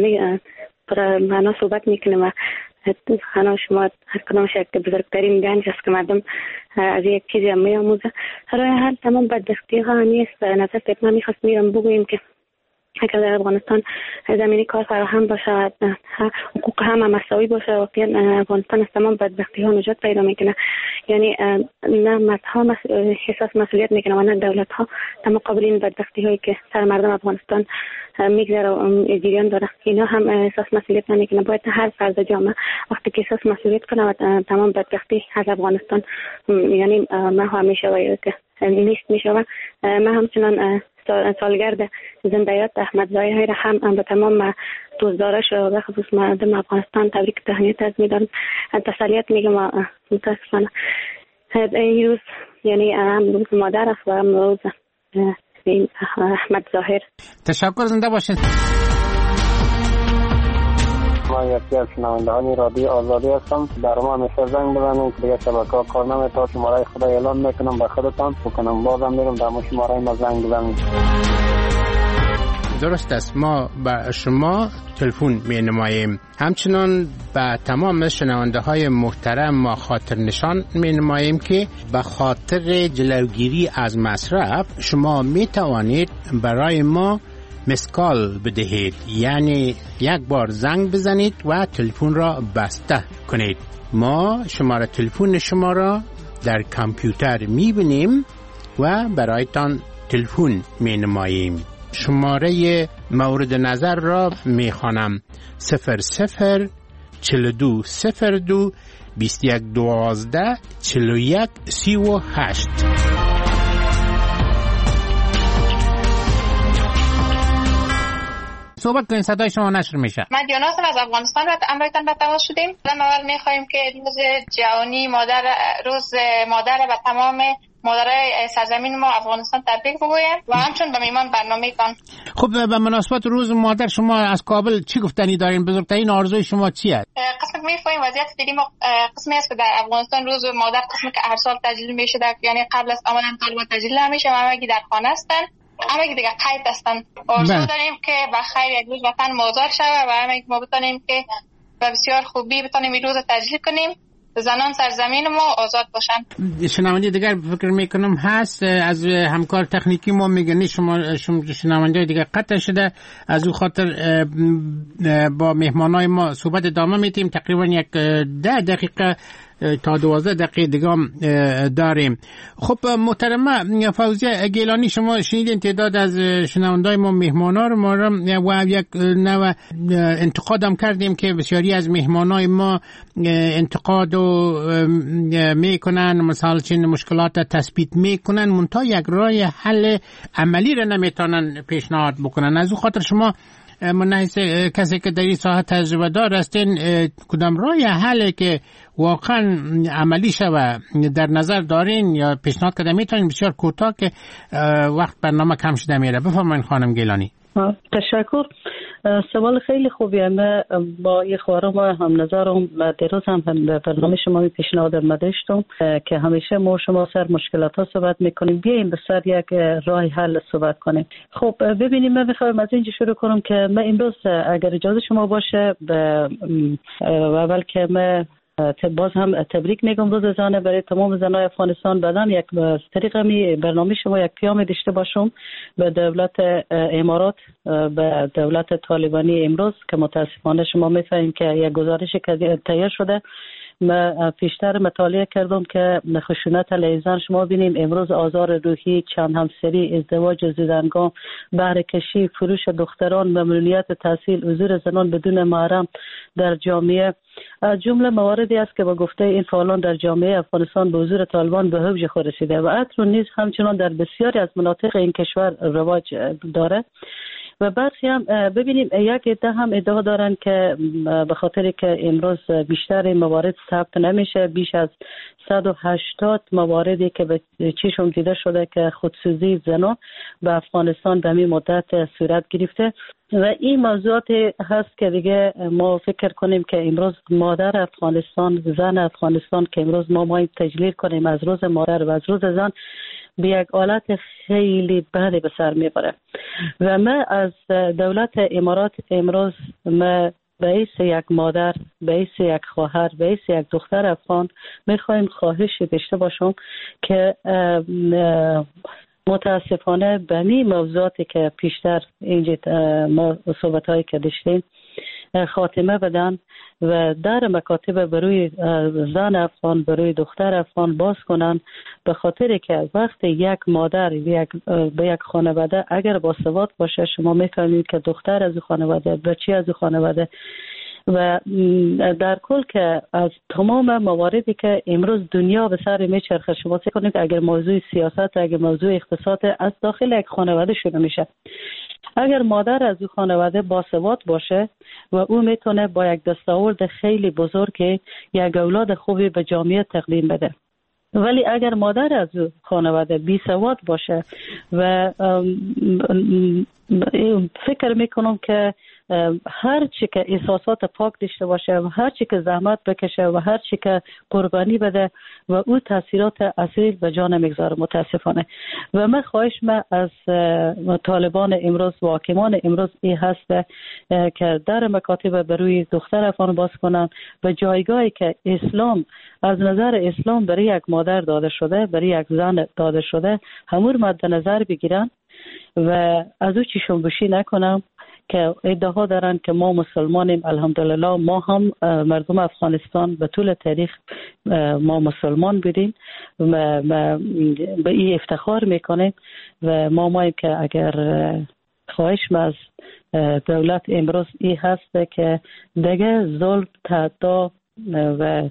پر معنا صحبت میکنیم و سخنان شما هر کدامش یک بزرگترین گنج است که مردم از یک چیزی هم میآموزه. راه حل تمام بدبختی ها نیست. نظر ما میخواست میرم بگوییم که اگر در افغانستان زمینی کار فراهم باشه، حقوق همه مساوی باشه، واقعا افغانستان از تمام بدبختی ها نجات پیدا میکنه. یعنی نه مردها احساس مسئولیت میکنه و نه دولت ها در مقابل این بدبختی هایی که سر مردم افغانستان میگذره و جریان داره، اینا هم احساس مسئولیت نمیکنه. باید هر فرد جامعه وقتی که احساس مسئولیت کنه و تمام بدبختی از افغانستان یعنی ما همیشه باید که نیست میشه. و من همچنان سالگرد زنده‌یاد احمد ظاهر هم به تمام دوستدارش و به خصوص مردم افغانستان تبریک تهنیت از میدم. تسلیت میگم. متاسفانه این روز یعنی هم روز مادر است و هم روز احمد ظاهر. تشکر، زنده باشید. ما یکی از شنوندگان رادیو آزادی هستم. در ما همیشه زنگ بزنید دیگه شبکه‌ها کار نمی‌کنه. شماره خدا اعلام میکنم به خودتان بکنم بازم میرم در شماره ما زنگ بزنید. درست است، ما به شما تلفن می نماییم. همچنان به تمام شنونده های محترم ما خاطر نشان می نماییم که به خاطر جلوگیری از مصرف شما می توانید برای ما مسکال بدهید، یعنی یک بار زنگ بزنید و تلفن را بسته کنید. ما شماره تلفن شما را در کامپیوتر می بینیم و برایتان تلفن می نماییم. شماره مورد نظر را می خوانم: 00 42 02 21 12 41 38. صحبت کنید، صدای شما نشر میشه. من دیانا از افغانستان امرایتان به تماس شدیم. اول میخوایم که روز جهانی روز مادر و تمام مادرای سرزمین ما افغانستان تبریک بگویم و همچون به میمان برنامه کن. خب به مناسبت روز مادر شما از کابل چی گفتنی دارین؟ بزرگترین آرزوی شما چیه؟ قسم میفهمیم وضعیت فعلی ما قسمی است که در افغانستان روز مادر قسمی که هر سال تجلیل میشه، یعنی قبل از آمدن طالبان تجلیل نمیشه و همگی در خانه هستن، همگی دیگه قید هستن. آرزو داریم که بخیر یک روز وطن مازار شود و همگی ما بتونیم که به بسیار خوبی بتونیم این روز تجلیل کنیم، زنان سرزمین ما آزاد باشن. شنونده دیگر فکر میکنم هست از همکار تکنیکی ما میگنی شما شنونده دیگر قطع شده، از او خاطر با مهمانای ما صحبت ادامه میتیم. تقریبا یک 10 دقیقه تا 12 دقیقه دیگه داریم. خب محترمه فوزیه گیلانی، شما شنیدین تعداد از شنوندای ما مهمانا رو ما و یک نوع انتقاد هم کردیم که بسیاری از مهمانای ما انتقاد میکنن، مثلا چین مشکلات تثبیت میکنن، منتها یک راه حل عملی رو نمیتونن پیشنهاد بکنن. از او خاطر شما من کسی که در این ساحه تجربه دار هستین، کدام راه حلی که واقعا عملی شوه در نظر دارین یا پیشنهاد کردن میتونین؟ بسیار کوتاه که وقت برنامه کم شده میره. بفرمایید خانم گیلانی. تشکر. سوال خیلی خوبیه. من با یه خواهرم هم نظرم دیروز هم به برنامه شما پیشنهاد داشتم که همیشه ما شما سر مشکلات ها صحبت میکنیم، بیاییم به سر یک راه حل صحبت کنیم. خب ببینیم، من میخوایم از اینجا شروع کنم که من امروز اگر اجازه شما باشه اول که من باز هم تبریک میگم روز زنه برای تمام زنای افغانستان. بعدم یک طریق برنامه شما یک پیام داشته باشم به دولت امارات، به دولت طالبانی امروز که متاسفانه شما میفهمید که یک گزارشی که تهیه شده. من پیشتر مطالعه کردم که خشونت علیه زن شما بینیم امروز آزار روحی، چند همسری، ازدواج زیدنگان، بهره کشی، فروش دختران، ممنوعیت تحصیل، حضور زنان بدون محرم در جامعه، جمله مواردی است که با گفته این فعالان در جامعه افغانستان به حضور طالبان به اوج خود رسیده و عطر نیز همچنان در بسیاری از مناطق این کشور رواج داره. و برخی هم ببینیم یک عده هم ادعا دارن که به خاطر که امروز بیشتر موارد ثبت نمیشه، بیش از 180 مواردی که به چشم دیده شده که خودسوزی زنان به افغانستان به این مدت صورت گرفته و این موضوعات هست که دیگه ما فکر کنیم که امروز مادر افغانستان، زن افغانستان که امروز ما باید تجلیل کنیم از روز مادر و از روز زن به یک حالت خیلی بدی به سر میبره و من از دولت امارات امروز من به حیث یک مادر، به حیث یک خواهر، به حیث یک دختر افغان میخوایم خواهشی داشته باشم که متاسفانه به این موضوعاتی که پیشتر اینجا ما صحبت‌هایی که داشتیم خاتمه بدن و در مکاتب بروی زن افغان، بروی دختر افغان باز کنن، به خاطر که وقتی یک مادر به یک خانواده اگر باسواد باشه، شما میفهمید که دختر از خانواده، بچه از خانواده و در کل که از تمام مواردی که امروز دنیا به سر میچرخه، شما فکر کنید اگر موضوع سیاست، اگر موضوع اقتصاد از داخل یک خانواده شروع میشه، اگر مادر از او خانواده باسواد باشه و او میتونه با یک دستاورد خیلی بزرگ یک اولاد خوبی به جامعه تقدیم بده. ولی اگر مادر از او خانواده بی سواد باشه و فکر میکنم که هر چی که احساسات پاک داشته باشه و هر چی که زحمت بکشه و هر چی که قربانی بده و او تاثیرات اصیل به جان میگذاره متاسفانه. و من خواهش من از طالبان امروز و حاکمان امروز این هست که در مکاتب بروی دختر افغان باز کنن و جایگاهی که اسلام از نظر اسلام برای یک مادر داده شده، برای یک زن داده شده، همون مد نظر بگیرن و از او چشم بوشی نکنم که ادعا دارن که ما مسلمانیم. الحمدلله ما هم مردم افغانستان به طول تاریخ ما مسلمان بودیم و به این افتخار میکنیم و ما که اگر خواهش از دولت امروز این هست که دیگه ظلم تعدا و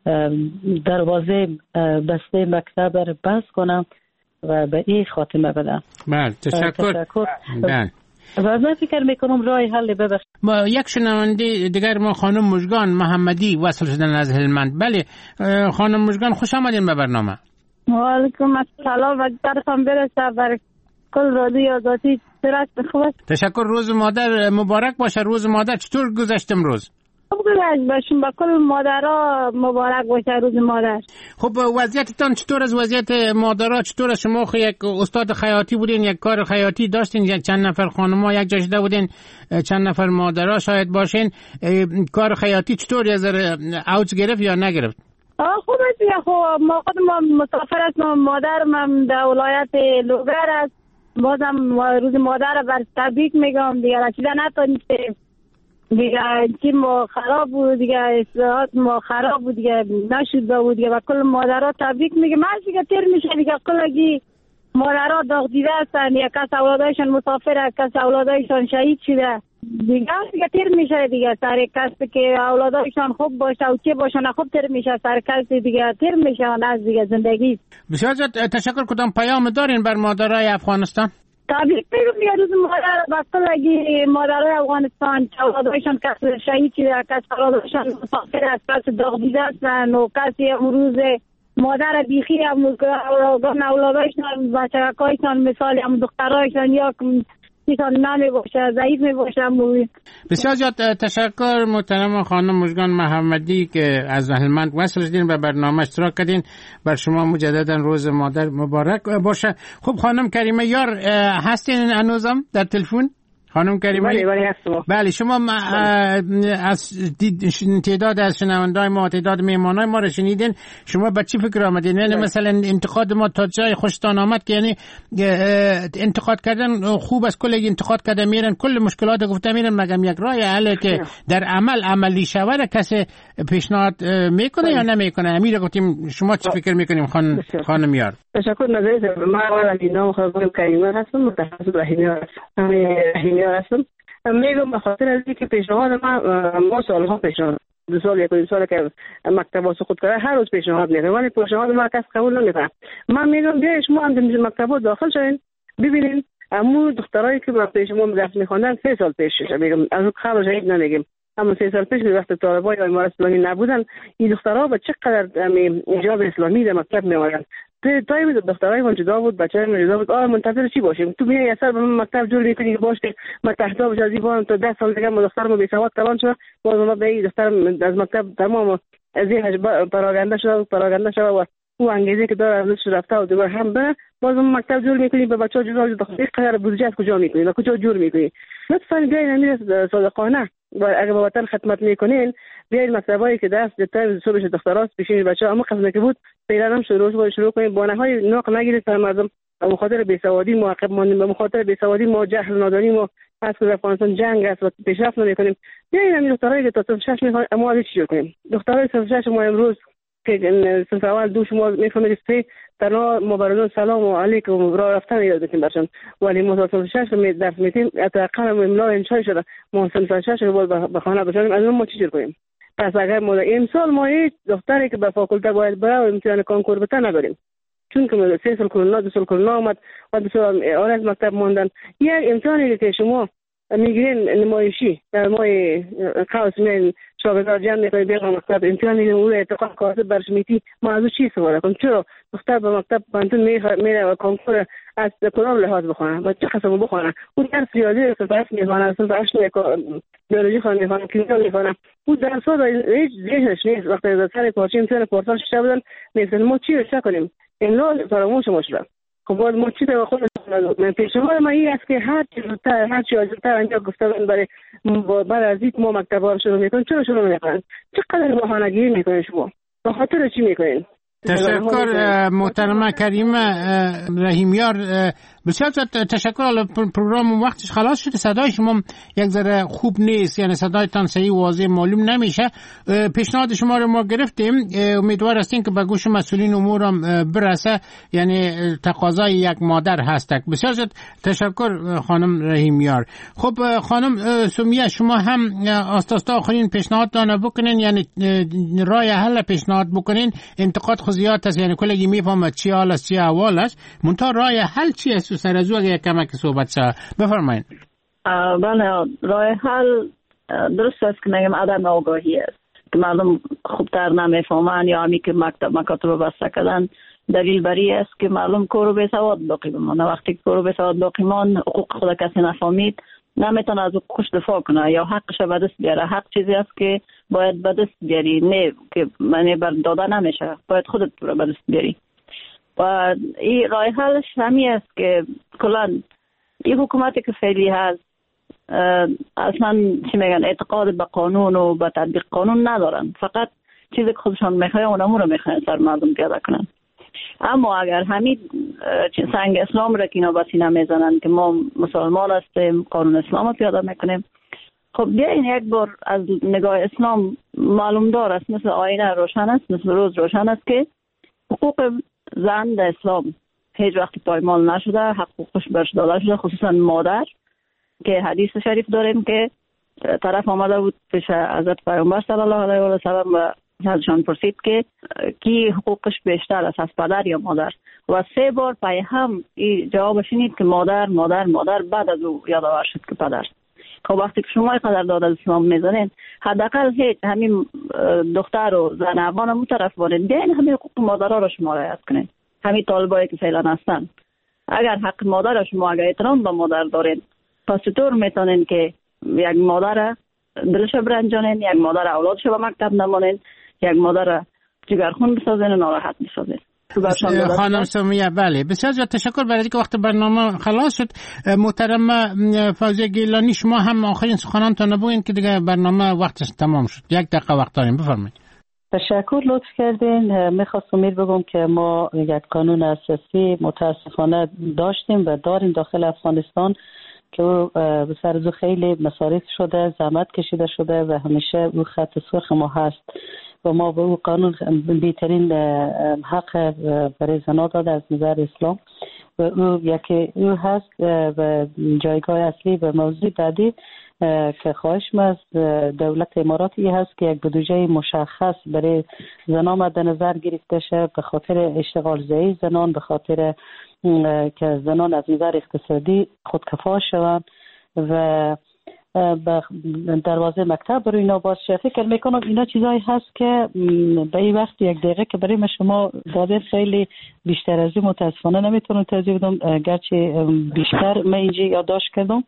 دروازه بسته مکتب رو بس کنم و به این خاتمه بدم. بله تشکر. بله. و من فکر میکنم راه حل ببخشید. ما یک شنونده دیگر ما خانم مژگان محمدی وصل شدن از هلمند. بله خانم مژگان خوش آمدین به برنامه. و علیکم السلام و درتان برسه بر کل رادیوی آزادی. خوب. تشکر. روز مادر مبارک باشه. روز مادر چطور گذشت امروز؟ خوب گذشت باشیم. با کل مادرها مبارک باشه روز مادر. خب وضعیتتان چطور؟ از وضعیت مادرها چطور؟ شما یک استاد خیاطی بودین، یک کار خیاطی داشتین، یک چند نفر خانم‌ها یک جا شده بودین، چند نفر مادرها شاید باشین. کار خیاطی چطور یه ذره اوج گرفت یا نگرفت؟ خوب است. خب ما خودم مسافر هستم، مادرم در ولایت لوگر است. بازم روز مادر بر تبریک میگم. دیگه رسیدن نتونستیم، دیگه چی ما خراب بود، دیگه اصلاحات ما خراب بود، دیگه نشد بود دیگه. و کل مادرها تبریک میگم. هر چی که تیر میشه دیگه کلگی مادرها داغ دیده هستن. یک کس اولادایشان مسافر، یک کس اولادایشان شهید شده دیگه تیر میشه دیگه. سر کسی که اولادایشان خوب باشه و چه باشه خوب تیر میشه، سر کسی دیگه تیر میشه از دیگه زندگی. بسیار تشکر. کدام پیام دارین بر مادرای افغانستان؟ تبریک میگم دیگه روز مادر با کلگی مادرای افغانستان که اولادایشان کس شهید شده، کس اولادایشان مسافر است، کس داغ دیده هستن و کسی امروز مادر بیخی هم اولادایشان بچه‌هایشان مثال هم دخترایشان یا چیزان نمی باشه، ضعیف می باشه. بسیار زیاد تشکر محترم خانم مژگان محمدی که از هلمند وصل شدین و برنامه اشتراک کردین. بر شما مجددا روز مادر مبارک باشه. خب خانم کریمه یار هستین هنوزم در تلفن؟ خانم کریمه بله شما از تعداد از شنونده‌های ما، تعداد مهمانای ما رو شنیدین. شما به چی فکر آمدین؟ یعنی مثلا انتقاد ما تا جای خوشتان آمد که یعنی انتقاد کردن خوب است، کل انتقاد کردن میرن کل مشکلات گفته میرن، مگم یک راه حل که در عملی شود کسی پیشنهاد میکنه یا نمیکنه؟ امیر گفتیم شما چی فکر میکنیم خانم یار؟ تشکر. نظرت من نام خانم کریمه هستم، متخصص رحیمی هستم. میگم به خاطر از اینکه پیشنهاد ما سالها پیشنهاد 2 سال 1 سال که مکتب سقوط کرده هر روز پیشنهاد میکنه ولی پیشنهاد ما کس قبول نمیکنه. من میگم بیاید شما هم مکتب داخل شوین ببینین امو دخترایی که با پیش ما درس میخوندن 3 سال پیشش، میگم از اون خبر شاید نمیگم، اما 3 سال پیش وقت طالبای امارات اسلامی نبودن این دخترها با چقدر ایجاب اسلامی در مکتب میآوردن. تایم دخترای من جدا بود، بچه‌های من جدا بود. منتظر چی باشیم؟ تو میای اثر به مکتب جور میکنی که باشه من تحت بشه از دیوان تا 10 سال دیگه ما دخترم بی سواد کلان شد، باز ما به این دختر از مکتب تمام ذهنش پراگنده شد و او انگیزه که داره ازش رفته و دوباره هم به باز مکتب جور میکنی به بچه‌ها جدا دختر قرار بودجه از کجا میکنی و کجا جور میکنی؟ لطفاً بیاین امیر صادقانه و اگه به وطن خدمت میکنین بیاید مکتبایی که دست دتای صبحش دختراست پیشین بچه‌ها اما قبل که بود پیرام شروع کنیم بانه‌های ناق نگیرید تا مردم به خاطر بیسوادی معاقب ماندیم، به خاطر بیسوادی ما جهل نادانی ما از که افغانستان جنگ است و پیشرفت نمی‌کنیم. بیاید همین دخترایی که تا 6 میخوان اما چی کنیم؟ دخترای 6 ما امروز که صف اول دو شما میفهمید سه تنها مبارزان سلام علیکم راه رفتن یاد بکنیم برشان ولی متوسط 6 درس میتیم حداقل املا انشاء شده ما صنف 6 باید به خانه بشیم از اون ما چی کنیم. پس اگر ما امسال ما هیچ دختری که به فاکولته باید بره و امتحان کنکور بده نداریم، چون که 3 سال کرونا 2 سال کرونا آمد و 2 سال از مکتب ماندن. یک امتحانی که شما میگیرین نمایشی در ماه قوس میان شاگردان جمع میکنید بیان مکتب امتحان میگیرین اون اعتقاد کاسب برش میتی ما از چی سوال کنم؟ چرا دختر به مکتب بانتون میره و کنکور از کدام لحاظ بخونه و چه قسم بخونه؟ اون درس ریاضی صرف میخونه، صرف 8 بیولوژی خونه میخونه، کیمیا میخونه، اون درس ها هیچ ذهنش نیست. وقتی از سر پارچه امتحان پارسال شده بودن نیستن ما چی رشته کنیم؟ املا فراموش شده. خب باید ما چی به خود من پیشنهاد ما این است که هر چی زودتر اینجا گفتگو برای بعد از اینکه ما مکتب ها رو شروع میکنیم چرا شروع میکنیم؟ چقدر بهانه‌گیری میکنین شما؟ به خاطر چی میکنین؟ تشکر محترمه کریمه رحیمیار، بسیار تشکر. پروگرام وقتش خلاص شده، صدای شما یک ذره خوب نیست، یعنی صدایتان صحیح واضح معلوم نمیشه. پیشنهاد شما رو ما گرفتیم، امیدوار هستیم که به گوش مسئولین امور هم برسه، یعنی تقاضای یک مادر هست. بسیار تشکر خانم رحیمیار. خب خانم سمیه، شما هم آستاستا آخرین پیشنهادتان بکنین، یعنی راه حل پیشنهاد بکنین. انتقاد زیاد است، یعنی کلگی میفهمه چی حال است چی احوال است، منتها راه حل چی است؟ سر از او اگه کمک صحبت شد بفرمایید. بله، راه حل درست است که نگم عدم آگاهی است که مردم خوبتر نمیفهمن یا همی که مکاتب بسته کردن. دلیل بری است که مردم کورو به سواد باقی بمانه. وقتی کورو به سواد باقی مان، حقوق خود کسی نفهمید، نمیتونه از حقوقش دفاع کنه یا حقش به دست بیاره. حق چیزی است که باید به دست بیاری، نه که معنی بر داده نمیشه، باید خودت به دست بیاری. و این راه حلش همین است که کلا این حکومتی که فعلی هست اصلا چی میگن اعتقاد به قانون و به تطبیق قانون ندارن، فقط چیزی که خودشان میخواین اونمو رو میخواین سر مردم پیاده کنن. اما اگر همین سنگ اسلام را که اینا به سینه میزنن که ما مسلمان هستیم قانون اسلام رو پیاده میکنیم، خب بیاین یک بار از نگاه اسلام معلوم دار است، مثل آینه روشن است، مثل روز روشن است که حقوق زن در اسلام هیچ وقت پایمال نشده، حقوقش برش داده شده، خصوصا مادر که حدیث شریف داریم که طرف آمده بود پیش حضرت پیامبر صلی الله علیه و سلم و ازشان پرسید که کی حقوقش بیشتر است، از پدر یا مادر؟ و 3 بار پای هم این جواب شنید که مادر مادر مادر، بعد از او یادآور شد که پدر. خب وقتی که شما قدرداد از اسلام میزنین، حداقل هیچ همین دختر و زن افغان هم طرف بارین، بیاین همین حقوق مادرها را شما رعایت کنین. همین طالبایی که فعلا هستن، اگر حق مادر را شما اگر احترام به مادر دارین، پس چطور میتونین که یک مادر دلش برنجانین، یک مادر اولادش به مکتب نمانین، یک مادر جگرخون بسازین و ناراحت بسازین؟ خانم سمیه، بله بسیار زیاد تشکر. برای که وقت برنامه خلاص شد، محترم فوزیه گیلانی شما هم آخرین سخنانتان بگوین که دیگه برنامه وقتش تمام شد. 1 دقیقه وقت داریم، بفرمایید. تشکر، لطف کردین. میخواستم بگم که ما یک قانون اساسی متاسفانه داشتیم و داریم داخل افغانستان که به سر از خیلی مصارف شده، زحمت کشیده شده و همیشه او خط سرخ ما هست و ما به او قانون بهترین حق برای زنان داده از نظر اسلام و او یکی او هست. و جایگاه اصلی و موضوع بعدی که خواهش از دولت اماراتی هست که یک بودجه مشخص برای زنان مد نظر گرفته شه، به خاطر اشتغال زایی زنان، به خاطر که زنان از نظر اقتصادی خودکفا شوند و دروازه مکتب برای اینا باز شه. فکر میکنم اینا چیزایی هست که به این وقت 1 دقیقه که برای شما داده خیلی بیشتر از این متاسفانه نمیتونم توضیح بدم، گرچه بیشتر من اینجا یادداشت کردم.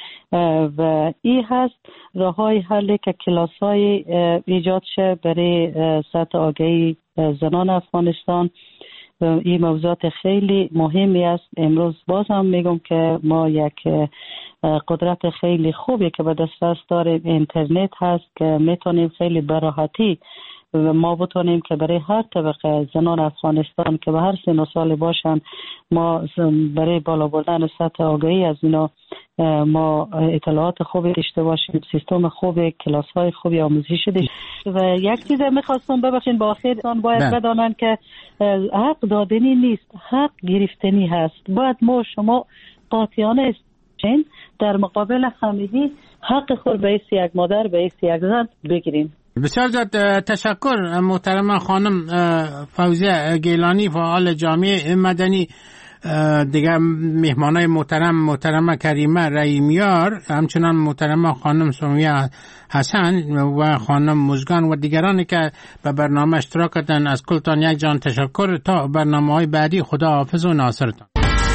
و این هست راه های حل که کلاس های ایجاد شه برای سطح آگاهی زنان افغانستان. این موضوعات خیلی مهمی است. امروز باز هم میگم که ما یک قدرت خیلی خوبی که به دسترس داریم، اینترنت هست که میتونیم خیلی براحتی ما بتونیم که برای هر طبقه زنان افغانستان که به هر سن و سال باشن، ما برای بالا بردن سطح آگاهی از اینا ما اطلاعات خوبی داشته باشیم، سیستم خوب، کلاس های خوبی آموزشی داشته. و یک چیز میخواستم ببخشید با آخر باید بدانن که حق دادنی نیست، حق گرفتنی هست. باید ما شما قاطعانه استین در مقابل همگی حق خود به ایس یک مادر، به ایس یک زن بگیریم. بسیار زیاد تشکر محترم خانم فوزیه گیلانی، فعال جامعه مدنی، دیگر مهمانای محترم کریمه رحیمیار، همچنان محترم خانم سمیه حسن و خانم مزگان و دیگرانی که به برنامه اشتراک کردن. از کلتان یک جان تشکر. تا برنامه‌های بعدی خدا حافظ و ناصرتان.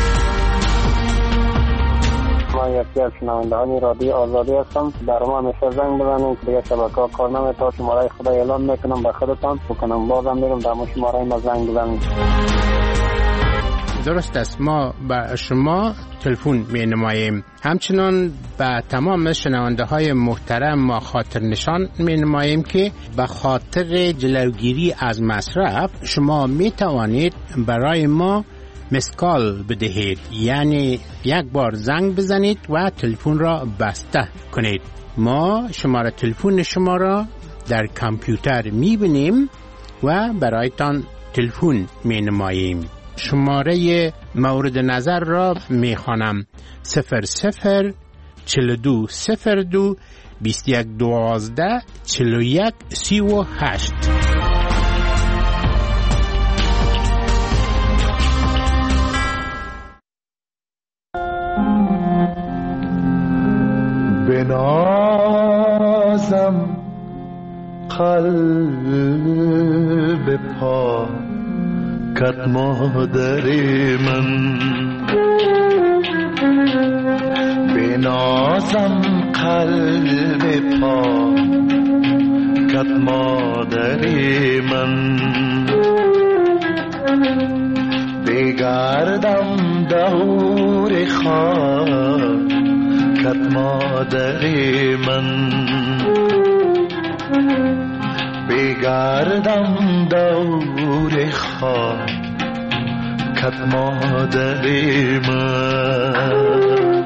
ما یکی از شنوندگان رادیو آزادی هستم. در ما همیشه زنگ بزنید، دیگه شبکه‌ها کار نمی‌کنه. شماره خدا اعلام میکنم به خودتان بکنم، بازم میرم در شماره ما زنگ بزنید. درست است، ما به شما تلفن می نماییم. همچنان به تمام شنونده های محترم ما خاطر نشان می نماییم که به خاطر جلوگیری از مصرف شما می توانید برای ما مسکال بدهید، یعنی یک بار زنگ بزنید و تلفن را بسته کنید. ما شماره تلفن شما را در کامپیوتر می بینیم و برایتان تلفن می نماییم. شماره مورد نظر را می خوانم: 00 42 02 21 12 41 38. بنازم قلب پا کت مادر من، بنازم قلب پا کت مادر من، بگردم دور خاک کت مادر من، بگردم دور خاک کت مادر من.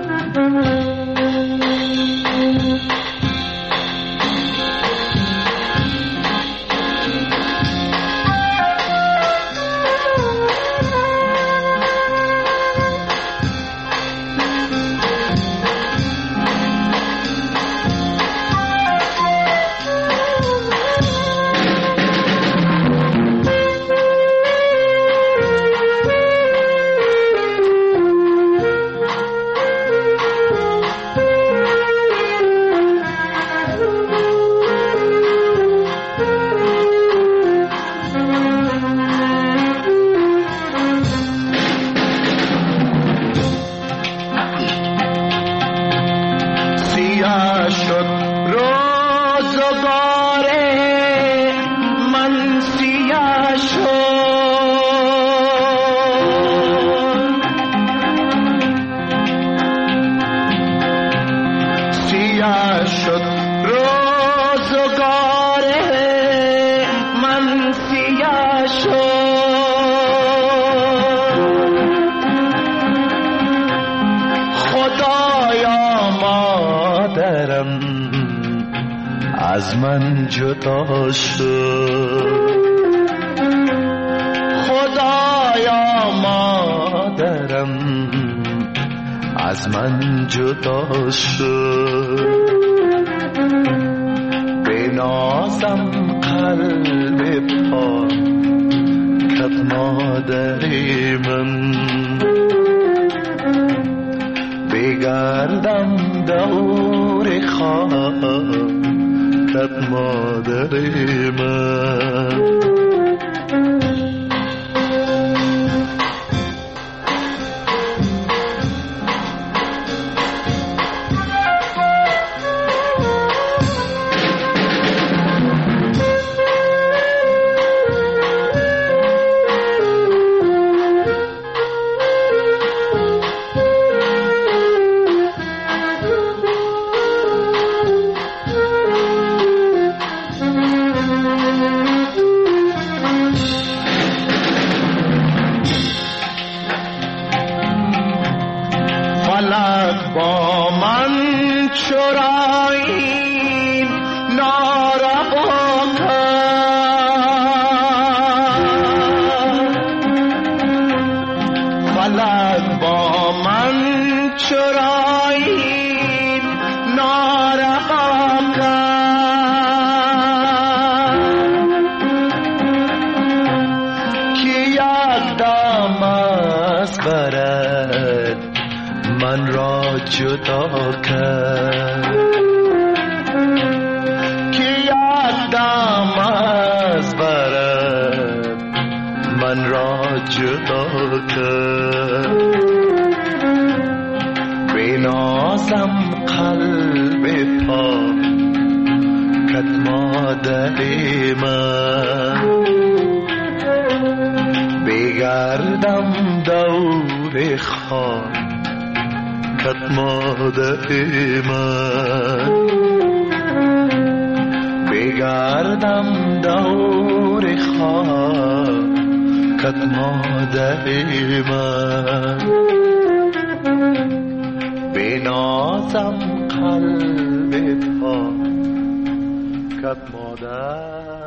از من جدا شد، خدایا مادرم از من جدا شد، بنازم قلب پا کت مادر من، بگردم دور خاک کت مادر من. چرایی ناروا کرد، فلک با من چرایی ناروا کرد، که یک دم از برد من را جدا کرد، که یک دم از برد من را جدا کرد. بنازم قلب پاکت مادر من، بگردم دور خاکت مادر من، بگردم دور خاکت مادر من، بنازم قلب پاکت مادر